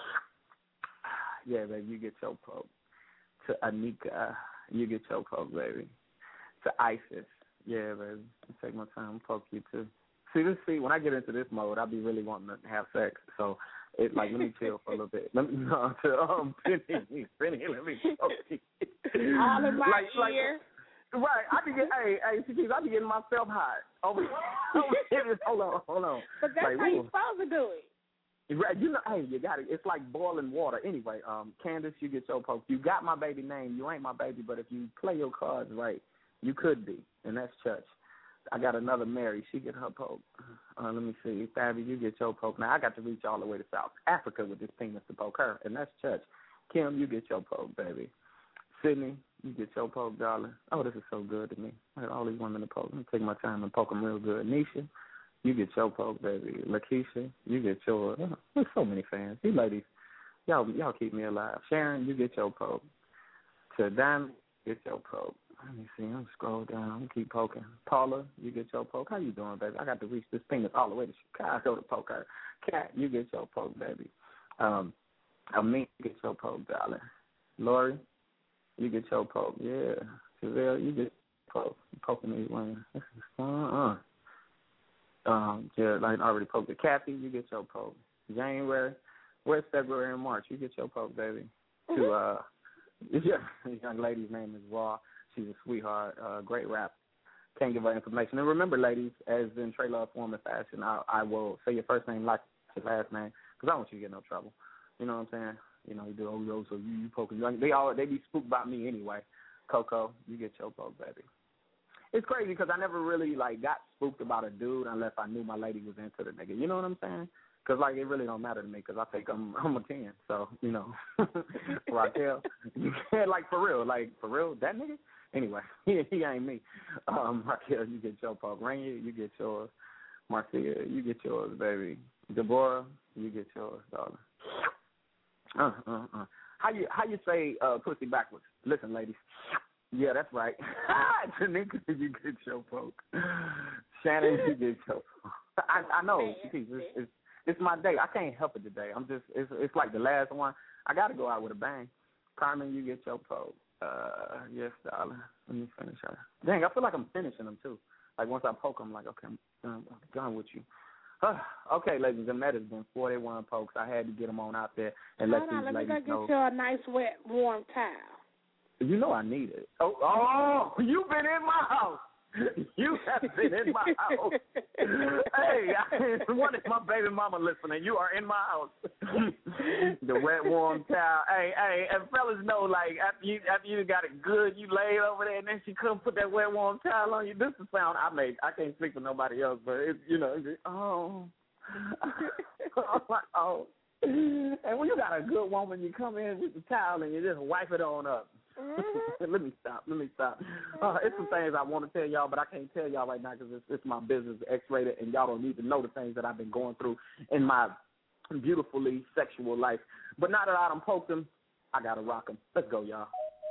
yeah, baby, you get your poke. To Anika, you get your poke, baby. To Isis, yeah, baby, take my time and poke you too. See, this, see, when I get into this mode, I be really wanting to have sex. So, it like, let me chill for a little bit. Let me, no, to, um, Penny, Penny, let me poke you. All in my like, ear. Like, right, I be getting, hey, hey, she I be getting myself hot. Over, over here, hold on, hold on. But that's like, how you're supposed to do it. Right, you know, hey, you got it. It's like boiling water. Anyway, um, Candace, you get your poke. You got my baby name. You ain't my baby, but if you play your cards right, you could be, and that's Church. I got another Mary. She get her poke. Uh, let me see. Fabby, you get your poke. Now, I got to reach all the way to South Africa with this penis to poke her, and that's Church. Kim, you get your poke, baby. Sydney, you get your poke, darling. Oh, this is so good to me. I had all these women to poke. Let me take my time and poke them real good. Nisha, you get your poke, baby. Lakeisha, you get your. Oh, there's so many fans. These ladies, y'all, y'all keep me alive. Sharon, you get your poke. To Diamond, get your poke. Let me see. I'm gonna scroll down. I'm gonna keep poking. Paula, you get your poke. How you doing, baby? I got to reach this penis all the way to Chicago to poke her. Kat, you get your poke, baby. Um, Amin, you get your poke, darling. Lori, you get your poke. Yeah. Chazelle, you get your poke. You poking these women. This is fun. Uh. Um, yeah, like I already poked it. Kathy, you get your poke. January, where's February and March? You get your poke, baby. Mm-hmm. To uh, yeah, this young lady's name is Raw. She's a sweetheart, uh, great rap. Can't give her information. And remember, ladies, as in Trey Love form and fashion, I, I will say your first name like your last name because I don't want you to get no trouble. You know what I'm saying? You know, you do, oh, yo, so you, you poking. They all, they be spooked about me anyway. Coco, you get your poke, baby. It's crazy because I never really, like, got spooked about a dude unless I knew my lady was into the nigga. You know what I'm saying? Because, like, it really don't matter to me because I think I'm I'm a ten. So, you know, Raquel, you can't, like, for real. Like, for real, that nigga? Anyway, he, he ain't me. Um, Raquel, you get your poke. Rainier, you get yours. Marcia, you get yours, baby. Deborah, you get yours, darling. Uh, uh, uh. How you how you say uh, pussy backwards? Listen, ladies. Yeah, that's right. Tanika, you get your poke. Shannon, you get your poke. I, I know. It's, it's, it's my day. I can't help it today. I'm just, it's, it's like the last one. I got to go out with a bang. Carmen, you get your poke. Uh, yes, darling. Let me finish her. Dang, I feel like I'm finishing them, too. Like, once I poke them, like, okay, I'm done, I'm done with you. Uh, okay, ladies, and that has been forty-one pokes. I had to get them on out there and let Hold these on, let ladies me go know. get you a nice, wet, warm towel. You know I need it. Oh, oh, you've been in my house. You have been in my house. Hey, I wanted my baby mama listening. You are in my house. The wet, warm towel. Hey, hey, and fellas know, like, after you after you got it good, you laid over there, and then she couldn't put that wet, warm towel on you. This is the sound I make. I can't speak for nobody else, but, it's, you know, it's, oh. Oh. And when you got a good woman, you come in with the towel and you just wipe it on up. Mm-hmm. Let me stop. Let me stop. Uh, it's some things I want to tell y'all, but I can't tell y'all right now because it's, it's my business, X-rated, and y'all don't need to know the things that I've been going through in my beautifully sexual life. But now that I done poked him, I got to rock him. Let's go, y'all.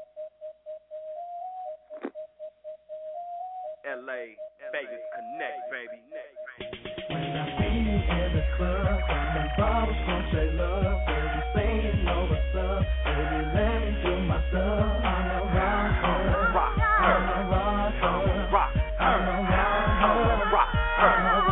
L A, Vegas Connect, baby. When I see you in the club, the bottles gon' say love, baby, say you know what's up, baby, let me do my stuff. I'm a rocker, I'm a rocker, I'm a rocker, I'm a rocker, I'm a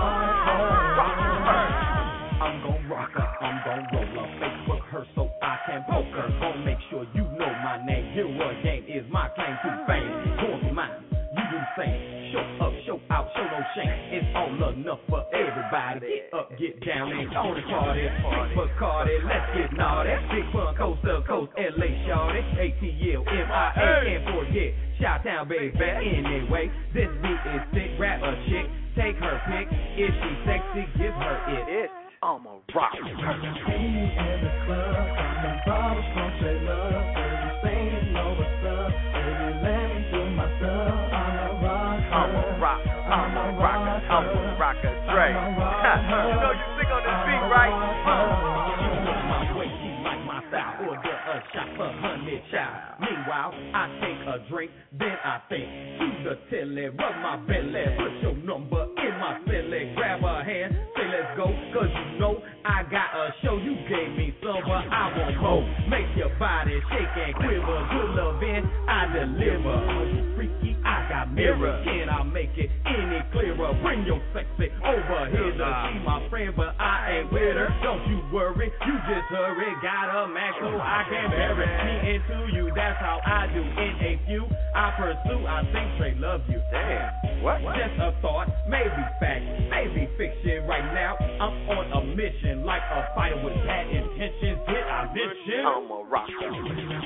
rocker. I'm gon' rock her, I'm gon' roll her, Facebook her so I can poke her. Gon' make sure you know my name. Hero game is my claim to fame. Gon' be mine, you do the same. Show up, show out, show no shame. It's all enough for everybody. Get up, get down, and on the party. Bacardi, let's get naughty. Big fun, coast to coast, L A shawty. A T L, M I A, can't forget. Chi-Town, baby, anyway. This beat is sick, rap a chick. Take her pick. If she sexy, give her it. I'm a rock. See you in the club, the bottles gon' say love, baby, say you know what's up, baby, let me do my stuff. I'm a rocker, I'm a rock, I'm a rocker, I'm a rocker, Dre. You know you sick on this beat, right? You know my way, she like my style. Order a shot for honey child. Meanwhile, I take a drink, then I think to the telly, rub my belly, put your number in my celly, grab her hand, say let's go, cause you know I got a show. You gave me some, but I want more. Make your body shake and quiver. Good loving, I deliver. Are you freaky? I got mirror. Can I make it any clearer? Bring your sexy over here to see my friend, but I ain't with her. Don't you worry, you just hurry. Got a Mac so I can bury me into you. That's how I do. In a few I pursue, I think Trey love you. Damn, what? Just a thought, maybe fact, maybe fiction. Right now I'm on a mission, like a fighter with bad intentions. Did I mention? I'm a rock. See you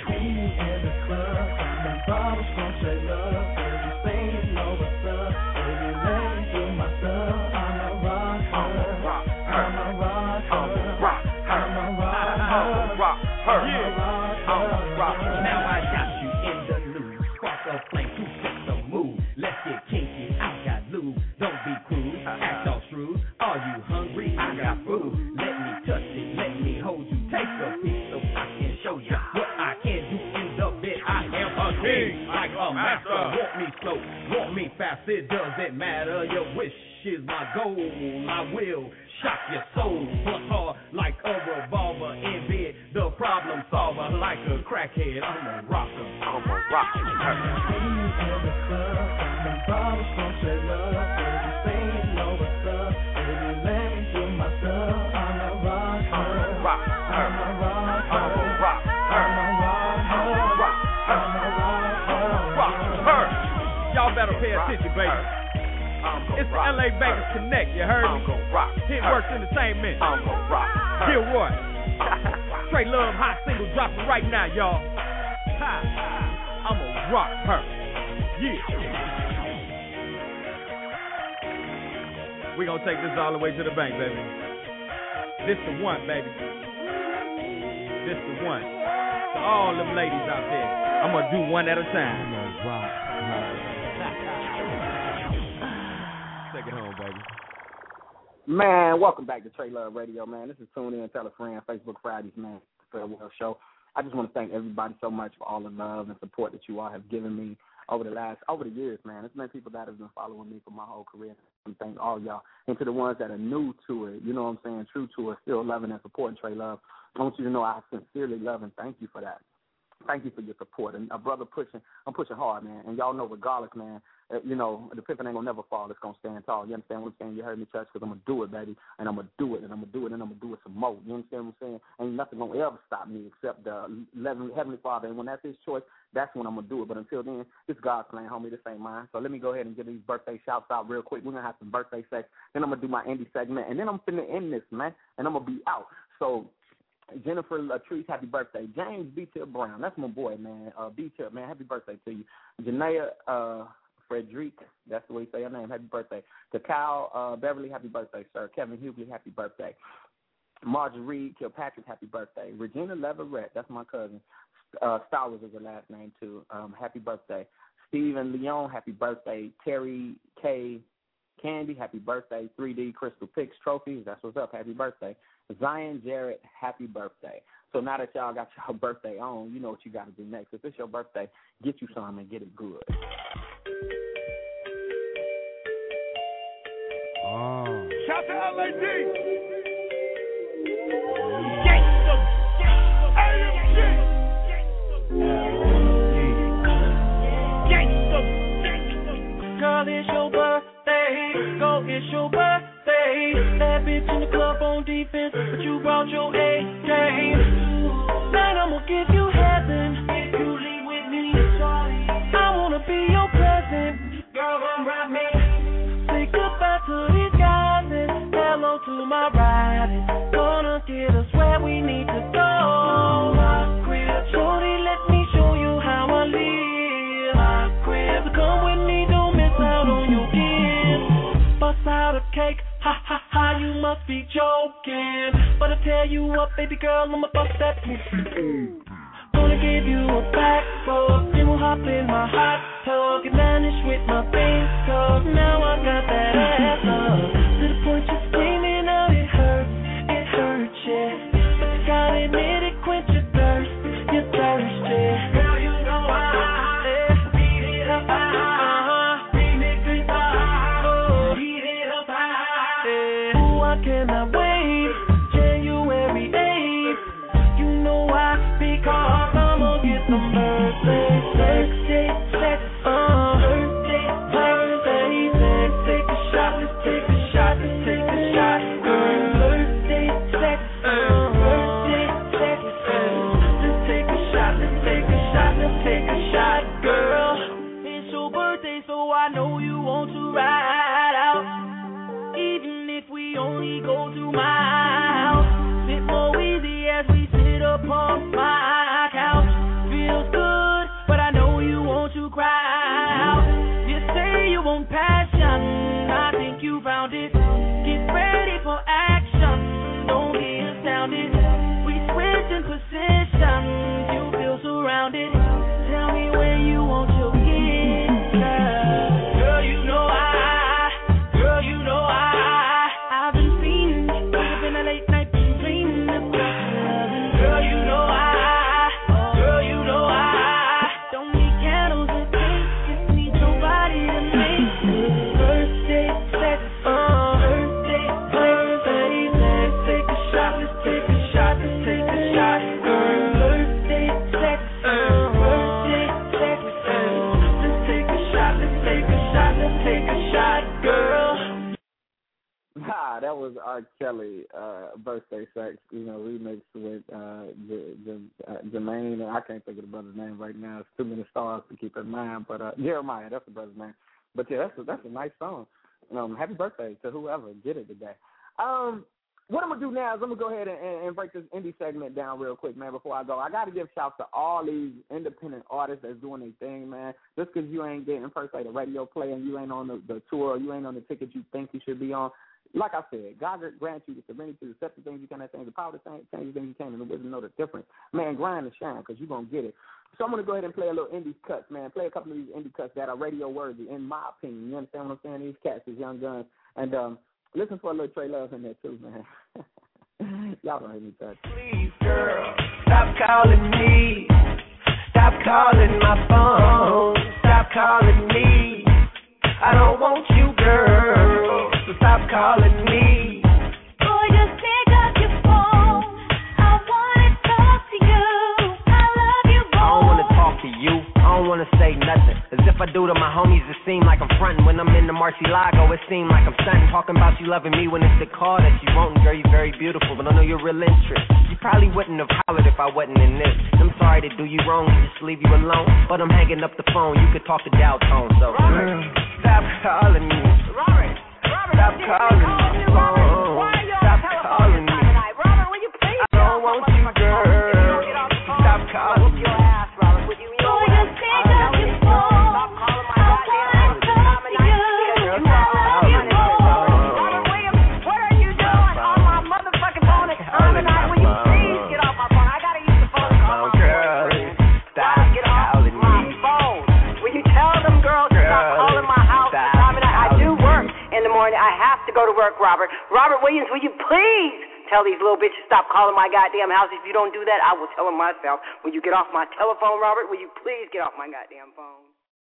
in the club, the bottles gon' say love, baby, say you know what's up, baby, let me do my stuff. I'm a rock, I'm a rock, I'm a rock, I'm a rock, I'm a rock, I'm a rock, I'm a rock. Now I got you in the news, spark a flame to set the mood. Let's get kinky, I got lube, don't be crude, act all shrewd. Are you hungry? I got food. Let me touch it, let me hold you. Take a piece so I can show you what I can do in the bed. I am a king, like a master. Want me slow, want me fast, it doesn't matter. Your wish is my goal. I will shock your soul, bust hard like a revolver in bed. The problem solver, like a crackhead. I'm a rocker, I'm a rocker. See you in the club, the bottles gon' say love, baby, say you know what's up, baby, let me do my stuff. I'm a rocker, I'm a rock, I'm a rock, I'm a rock, I'm a rock, I'm a rock, I'm a rock, I'm a rock. Y'all better pay attention, baby. It's the L A Vegas Connect, you heard me? Hit Works Entertainment. I'm a rock. Gilroy. Trey Love hot single dropping right now, y'all. Ha. I'm a rock her. Yeah. We gonna take this all the way to the bank, baby. This the one, baby. This the one. To all them ladies out there, I'm gonna do one at a time. I'm a rock her. Take it home, baby. Man, welcome back to Trey Love Radio, man. This is Tune In, Tell a Friend, Facebook Fridays, man. Farewell show. I just want to thank everybody so much for all the love and support that you all have given me over the last, over the years, man. There's many people that have been following me for my whole career. I thank all y'all. And to the ones that are new to it, you know what I'm saying, true to it, still loving and supporting Trey Love, I want you to know I sincerely love and thank you for that. Thank you for your support. And a brother pushing, I'm pushing hard, man. And y'all know regardless, man, uh, you know, the pippin ain't going to never fall. It's going to stand tall. You understand what I'm saying? You heard me, Church, because I'm going to do it, baby. And I'm going to do it, and I'm going to do it, and I'm going to do it some more. You understand what I'm saying? Ain't nothing going to ever stop me except the Heavenly Father. And when that's his choice, that's when I'm going to do it. But until then, it's God's plan, homie. This ain't mine. So let me go ahead and give these birthday shouts out real quick. We're going to have some birthday sex. Then I'm going to do my indie segment. And then I'm finna end this, man. And I'm going to be out. So Jennifer Latrice, happy birthday. James B. Tip Brown, that's my boy, man. Uh, B. Tip, man, happy birthday to you. Janaea uh, Frederick, that's the way you say your name, happy birthday. To Kyle uh, Beverly, happy birthday, sir. Kevin Hughley, happy birthday. Marjorie Kilpatrick, happy birthday. Regina Leverett, that's my cousin. Uh, Star Wars is her last name, too. Um, happy birthday. Stephen Leon, happy birthday. Terry K. Candy, happy birthday. three D Crystal Picks Trophies, that's what's up, happy birthday. Zion Jarrett, happy birthday. So now that y'all got your birthday on, you know what you got to do next. If it's your birthday, get you some and get it good. Oh. Shout to L A D. Gangsta. A M G. Gangsta. Girl, it's your birthday. Go, it's your birthday. That bitch in the club on defense, but you brought your A game. Man, I'm gonna give you heaven if you leave with me. I wanna be your present. Girl, come ride me. Say goodbye to these guys and hello to my riders. Gonna get us where we need to go. My crib, shorty, let me show you how I live. My crib, so come with me, don't miss out on your gift. Bust out a cake, ha ha ha, you must be joking. But I tell you what, baby girl, I'ma bust that pussy. Gonna give you a back rub, then we'll hop in my hot tub, get managed with my face cause now I got that ass up. To the point you're screaming out, it hurts, it hurts, yeah. But you gotta admit it, quench your thirst, you're thirsty. Girl, you know I, let's beat it up high, remix it high, oh, heat it up high, yeah. Ooh, I cannot wait, January eighth, you know why, because I'ma get some birthday sex, sex, uh, birthday, birthday sex. Take a shot, let's take a shot, let's take a shot, girl. Birthday sex, uh, birthday sex, uh, let's take a shot, let's take a shot, let's take a shot, girl. It's your birthday, so I know you want to ride out, even if we only go to my house. Sit more easy as we sit upon my couch. Feels good, but I know you want to cry out. You say you want passion, I think you found it. Get ready for action, don't be astounded. We switch in positions, you feel surrounded. Tell me where you want your kiss, girl. Girl, you know I, girl, you know I, I've been feeling, I've been a late night dreaming about loving. Girl, you know I, girl, you know I, don't need candles and cake, just need somebody to make good birthday sex, uh, birthday, birthday sex. Take a shot, let's take a shot, let's take a shot, girl. Birthday sex, uh, birthday sex, uh, let's take a shot, let's take a shot, let's take a shot, girl. Nah, that was R. Kelly, uh, birthday sex, you know, remixed with uh, J- J- uh, Jermaine. I can't think of the brother's name right now. It's too many stars to keep in mind, but uh, Jeremiah, that's the brother's name. But yeah, that's a, that's a nice song. Um, happy birthday to whoever did it today. Um, what I'm gonna do now is I'm gonna go ahead and, and break this indie segment down real quick, man. Before I go, I gotta give shouts to all these independent artists that's doing their thing, man. Just because you ain't getting per se the radio play and you ain't on the, the tour, or you ain't on the ticket you think you should be on. Like I said, God grant you the serenity to accept the things you cannot change, the power to change the things you can, and the wisdom to know the difference. Man, grind and shine, because you're going to get it. So I'm going to go ahead and play a little indie cuts, man. Play a couple of these indie cuts that are radio worthy, in my opinion. You understand what I'm saying? These cats, these young guns. And um, listen for a little Trey Love in there, too, man. Y'all don't hear me touch. Please, girl, stop calling me. Stop calling my phone. Stop calling me. I don't want you, girl. So stop calling me. Boy, just pick up your phone. I wanna talk to you. I love you, boy. I don't wanna talk to you. I don't wanna say nothing. As if I do to my homies, it seem like I'm frontin'. When I'm in the Marcielago, it seem like I'm stunting. Talking about you loving me when it's the car that you wantin'. Girl, you very beautiful, but I know your real interest. You probably wouldn't have hollered if I wasn't in this. I'm sorry to do you wrong and just leave you alone, but I'm hanging up the phone. You could talk to dial tone, so Robert, stop calling me. Robert, Robert, Stop calling me. Phone. Why are you Stop calling me. Robert, will you please? I don't want you, girl. Stop calling me. Your ass, Robert. Would you? Boy, just pick up your phone. Stop calling my I goddamn wanna talk to you. I love you, boy. Robert Williams, what are you doing on my motherfucking phone at time of night? Will you please get off my phone? I gotta use the phone to call my girl, stop get off calling my me. phone. Will you tell them girls to stop calling my house at time of night? I do work in the morning. I have to go to work, Robert. Robert Williams, will you please Tell these little bitches stop calling my goddamn house. If you don't do that, I will tell them myself. When you get off my telephone, Robert, will you please get off my goddamn phone?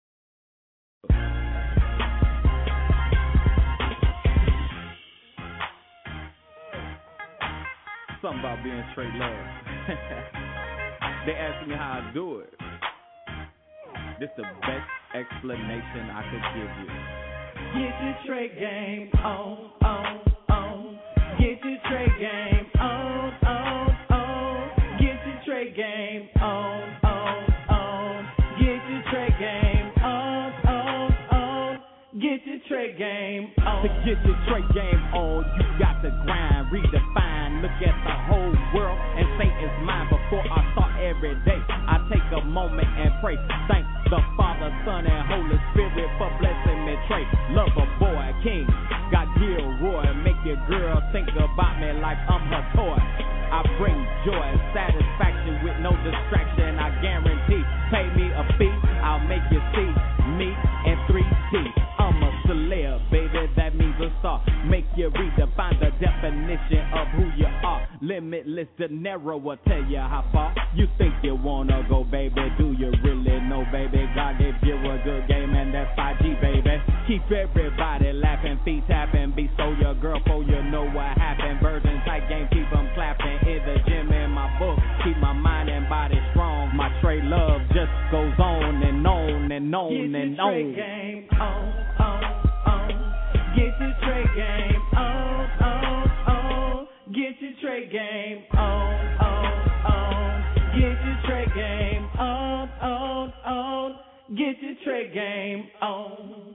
Something about being straight love. They asked me how I do it. This the best explanation I could give you. Get your straight game on, on, on. Get your straight game on, on, on. Get your straight game on, on, on. Get your straight game on, on, on. Get your straight game on. To get your straight game on, you got to grind, redefine, look at the whole world and say it's mine. Before I start every day, I take a moment and pray. Thank the Father, Son, and Holy Spirit for blessing me. Trey, lover, boy, king, got Gilroy, make your girl think about me like I'm her toy. I bring joy, satisfaction with no distraction. I guarantee, pay me a fee, I'll make you see me in three D. I'm a celeb, baby, that means a star. Make you redefine the definition of who you are. Limitless, De Niro will tell you how far you think you wanna go, baby. Do you really know, baby? God gave you a good game, and that's five G, baby. Keep everybody laughing, feet tapping. Be so your girl, for you know what happened. Virgin tight game, keep them clapping. In the gym, in my book, keep my mind and body strong. My trade love just goes on and on and on and on. Get your straight game on, on, on. Get your straight game on, on, on. Get your straight game on, on, on. Get your straight game on, on, on. Get your straight game on.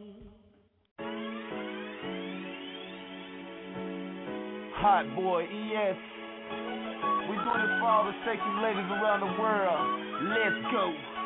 Hot boy E S. We doing this for all the sexy ladies around the world. Let's go.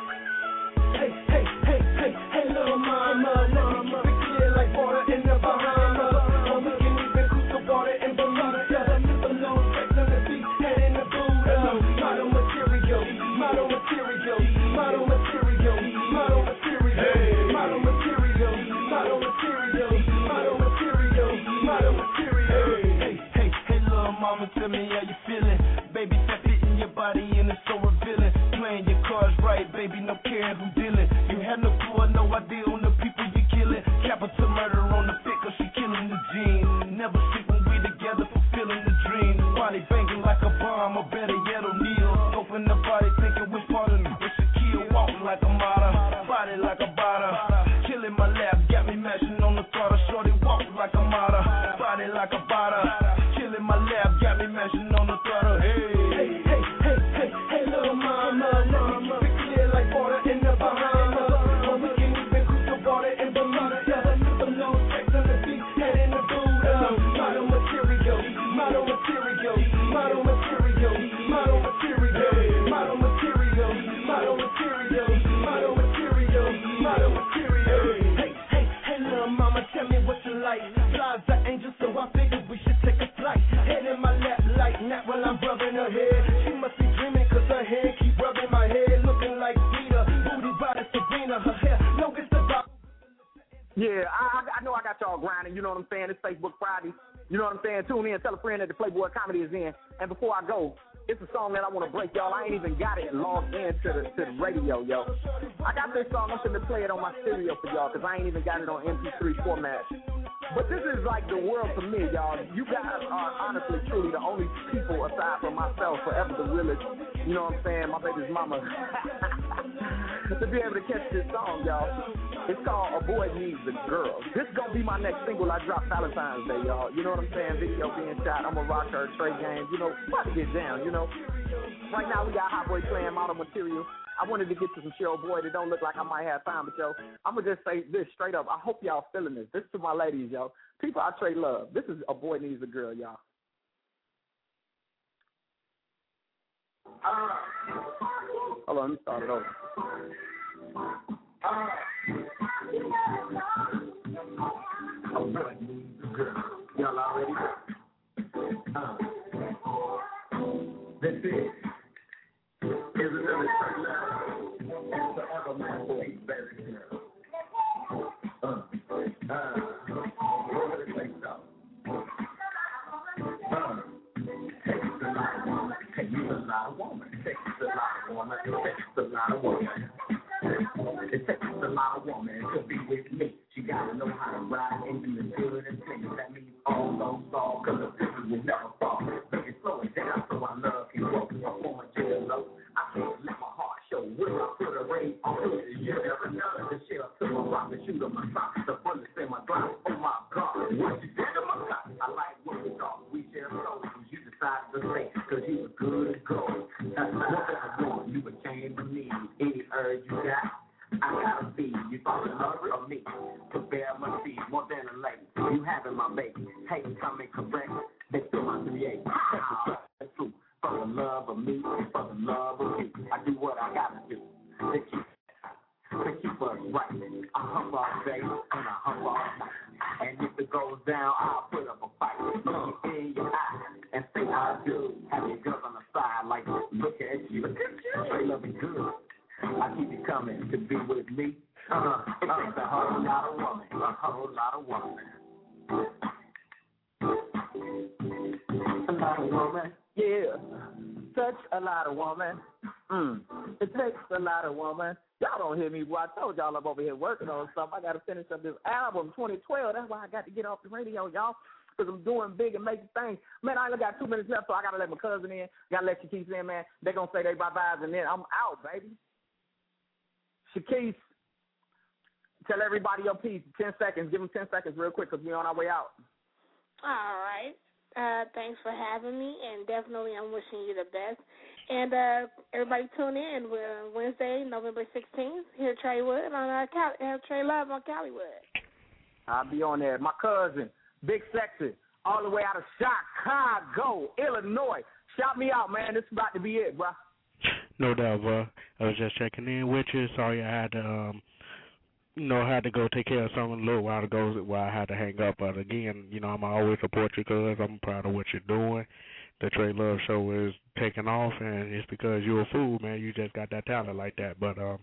Hey, hey, hey, hey, hey, little mama, let me keep it clear like water in the Bahamas. Or we can even cruise the water in Bermuda. A little sex on the beach, head in the Buddha. Model material, model material, model material, model material, model material, model material, model material, model material. Hey, hey, hey, little mama, tell me how you feeling. Baby, fat fit in your body and it's so revealing. Playing your cards right, baby, no caring who dealing. You have no clue or no idea on the people you killing. Capital murder on the fit cause she killing the gene. Never sleep when we together, fulfilling the dream. Body banging like a bomb, or better yet O'Neal. Open the body, thinking which part of me. It's Shaquille, walking like a model, body like a bottle. Killing my lap, got me mashing on the throttle. Shorty walking like a model, body like a bottle. Killing my lap, got me mashing on the throttle. Hey, hey, hey, hey, hey, hey, little mama, let me keep it clear like water in the Bahamas. Or we can even cruise the water in Bermuda. A little sex on the beach, head in the Buddha. Model material, model material, model material, model material, model material, model material, model material, model material. Hey, hey, hey, little mama, tell me what you like. Flies are angels, so I figured we should take a flight. Head in my lap like Nat while I'm rubbing her head. She must be dreaming cause her hand keep rubbing my head. Looking like Peter, booty body Sabrina. Her hair long as the rock. Yeah, I, I know I got y'all grinding. You know what I'm saying? It's Facebook Friday. You know what I'm saying? Tune in, tell a friend that the Playboy Comedy is in. And before I go, it's a song that I want to break, y'all. I ain't even got it logged in to the, to the radio, yo. I got this song. I'm going to play it on my stereo for y'all because I ain't even got it on M P three format. But this is like the world to me, y'all. You guys are honestly, truly the only people aside from myself forever the realest. You know what I'm saying? My baby's mama. To be able to catch this song, y'all. It's called A Boy Needs a Girl. This is going to be my next single I drop Valentine's Day, y'all. You know what I'm saying? Video being shot. I'm a rocker, Trey Games. You know, about to get down, you know. Right now we got Hot Boy playing Model Material. I wanted to get to some Cheryl Boyd. It don't look like I might have time, but, yo, I'm going to just say this straight up. I hope y'all feeling this. This is to my ladies, yo. People I trade love. This is A Boy Needs a Girl, y'all. Hold on, let me start it over. A boy needs a girl. Y'all already know. Uh, that's it. Here's another straight love. And forever my boy, baby girl. Uh, uh, where the place go? Uh, It takes a lot of woman to be with me. She gotta know how to ride into the good and clean. That means all those songs, cause the people will never fall. Make it slow it down so I love you. Walking up on my jail low. I can't let my heart show. Will I put a ring on it? You never know. The shell to my rock, the shoot on my sock, the bullets in my Glock. Oh my God, what you did to my clock? I like what we thought. We share souls. You decided to stay, cause you was good as gold. Whatever more, you became to me. Any urge you got, I gotta be. You thought you loved of me. To bear my seed, more than a lady. You having my baby. Hey, coming correct. They still my three eight. That's true. For the love of me, for the love of you. I do what I gotta do. To keep, to keep us right. I hump all day and I hump all night. And if it goes down, I'll put up a fight. Look you in your eye and say I do. Have your girls on the side like, look at you. Look at you. They love me good. I keep you coming to be with me. Uh-huh. It takes a whole lot of woman. A whole lot of woman. A lot of woman. Yeah. Such a lot of woman. Mm. It takes a lot of woman. Y'all don't hear me, boy. I told y'all I'm over here working on something. I got to finish up this album, twenty twelve. That's why I got to get off the radio, y'all, because I'm doing big and making things. Man, I only got two minutes left, so I got to let my cousin in. Got to let Shaquise in, man. They're going to say they bye-byes, and then I'm out, baby. Shaquise, tell everybody your piece. Ten seconds. Give them ten seconds real quick because we're on our way out. All right. Uh, thanks for having me, and definitely I'm wishing you the best. And uh, everybody tune in with Wednesday, November sixteenth, here at Trey Wood on uh, Cali, uh, Trey Love on Caliwood. I'll be on there. My cousin, Big Sexy, all the way out of Chicago, Illinois. Shout me out, man. This is about to be it, bro. No doubt, bro. I was just checking in with you. Sorry I had to, um, you know, I had to go take care of something a little while ago where I had to hang up. But again, you know, I'm always support you because I'm proud of what you're doing. The Trey Love Show is taking off, and it's because you're a fool, man. You just got that talent like that. But, um,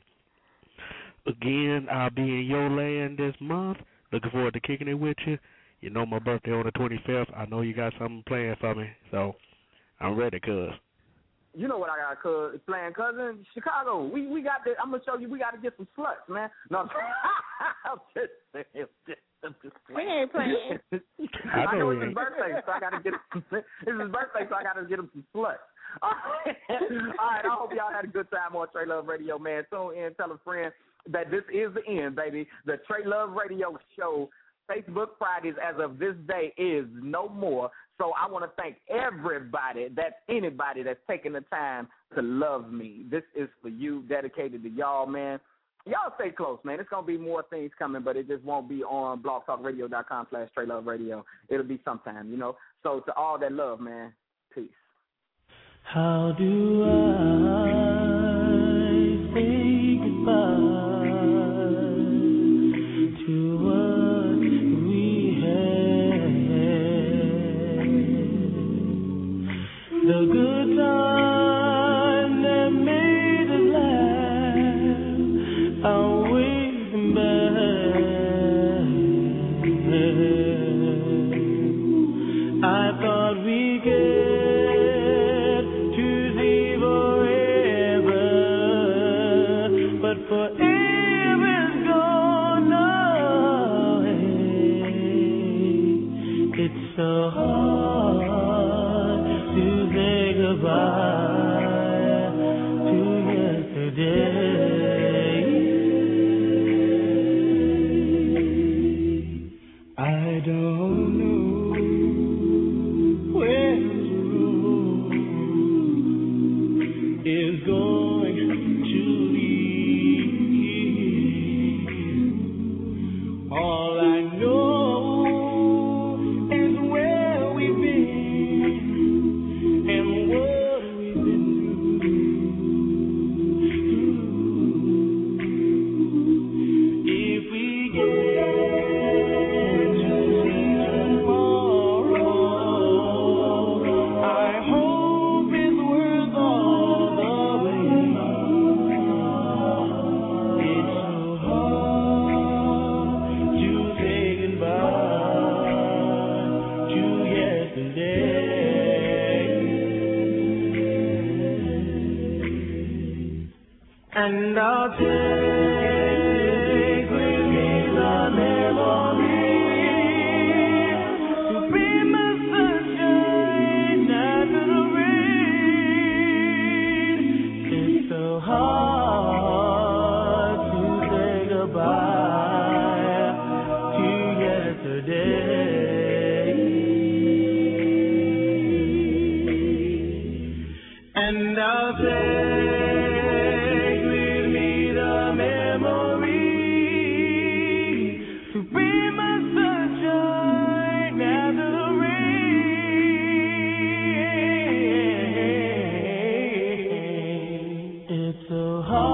again, I'll be in your land this month. Looking forward to kicking it with you. You know my birthday on the twenty-fifth. I know you got something planned for me, so I'm ready, cuz. You know what I got, cuz, playing, cousin. Chicago, we we got to, I'm going to show you, we got to get some sluts, man. No, I'm just saying. We ain't playing. I, I know it's his birthday, so I got to get him, it's his birthday, so I got to get him some sluts. All right. All right, I hope y'all had a good time on Trey Love Radio, man. Tune in, tell a friend that this is the end, baby. The Trey Love Radio Show, Facebook Fridays as of this day is no more. So I want to thank everybody, that's anybody that's taking the time to love me. This is for you, dedicated to y'all, man. Y'all stay close, man. It's going to be more things coming, but it just won't be on blogtalkradio.com slash Trey Love Radio. It'll be sometime, you know. So to all that love, man, peace. How do I say goodbye to what we had? The good time that made us laugh, I'll wait them back. I thought we could forever's gone away. It's so hard to say goodbye to yesterday. I don't know where this road is going to lead. All I know is where we've been and what we've heart.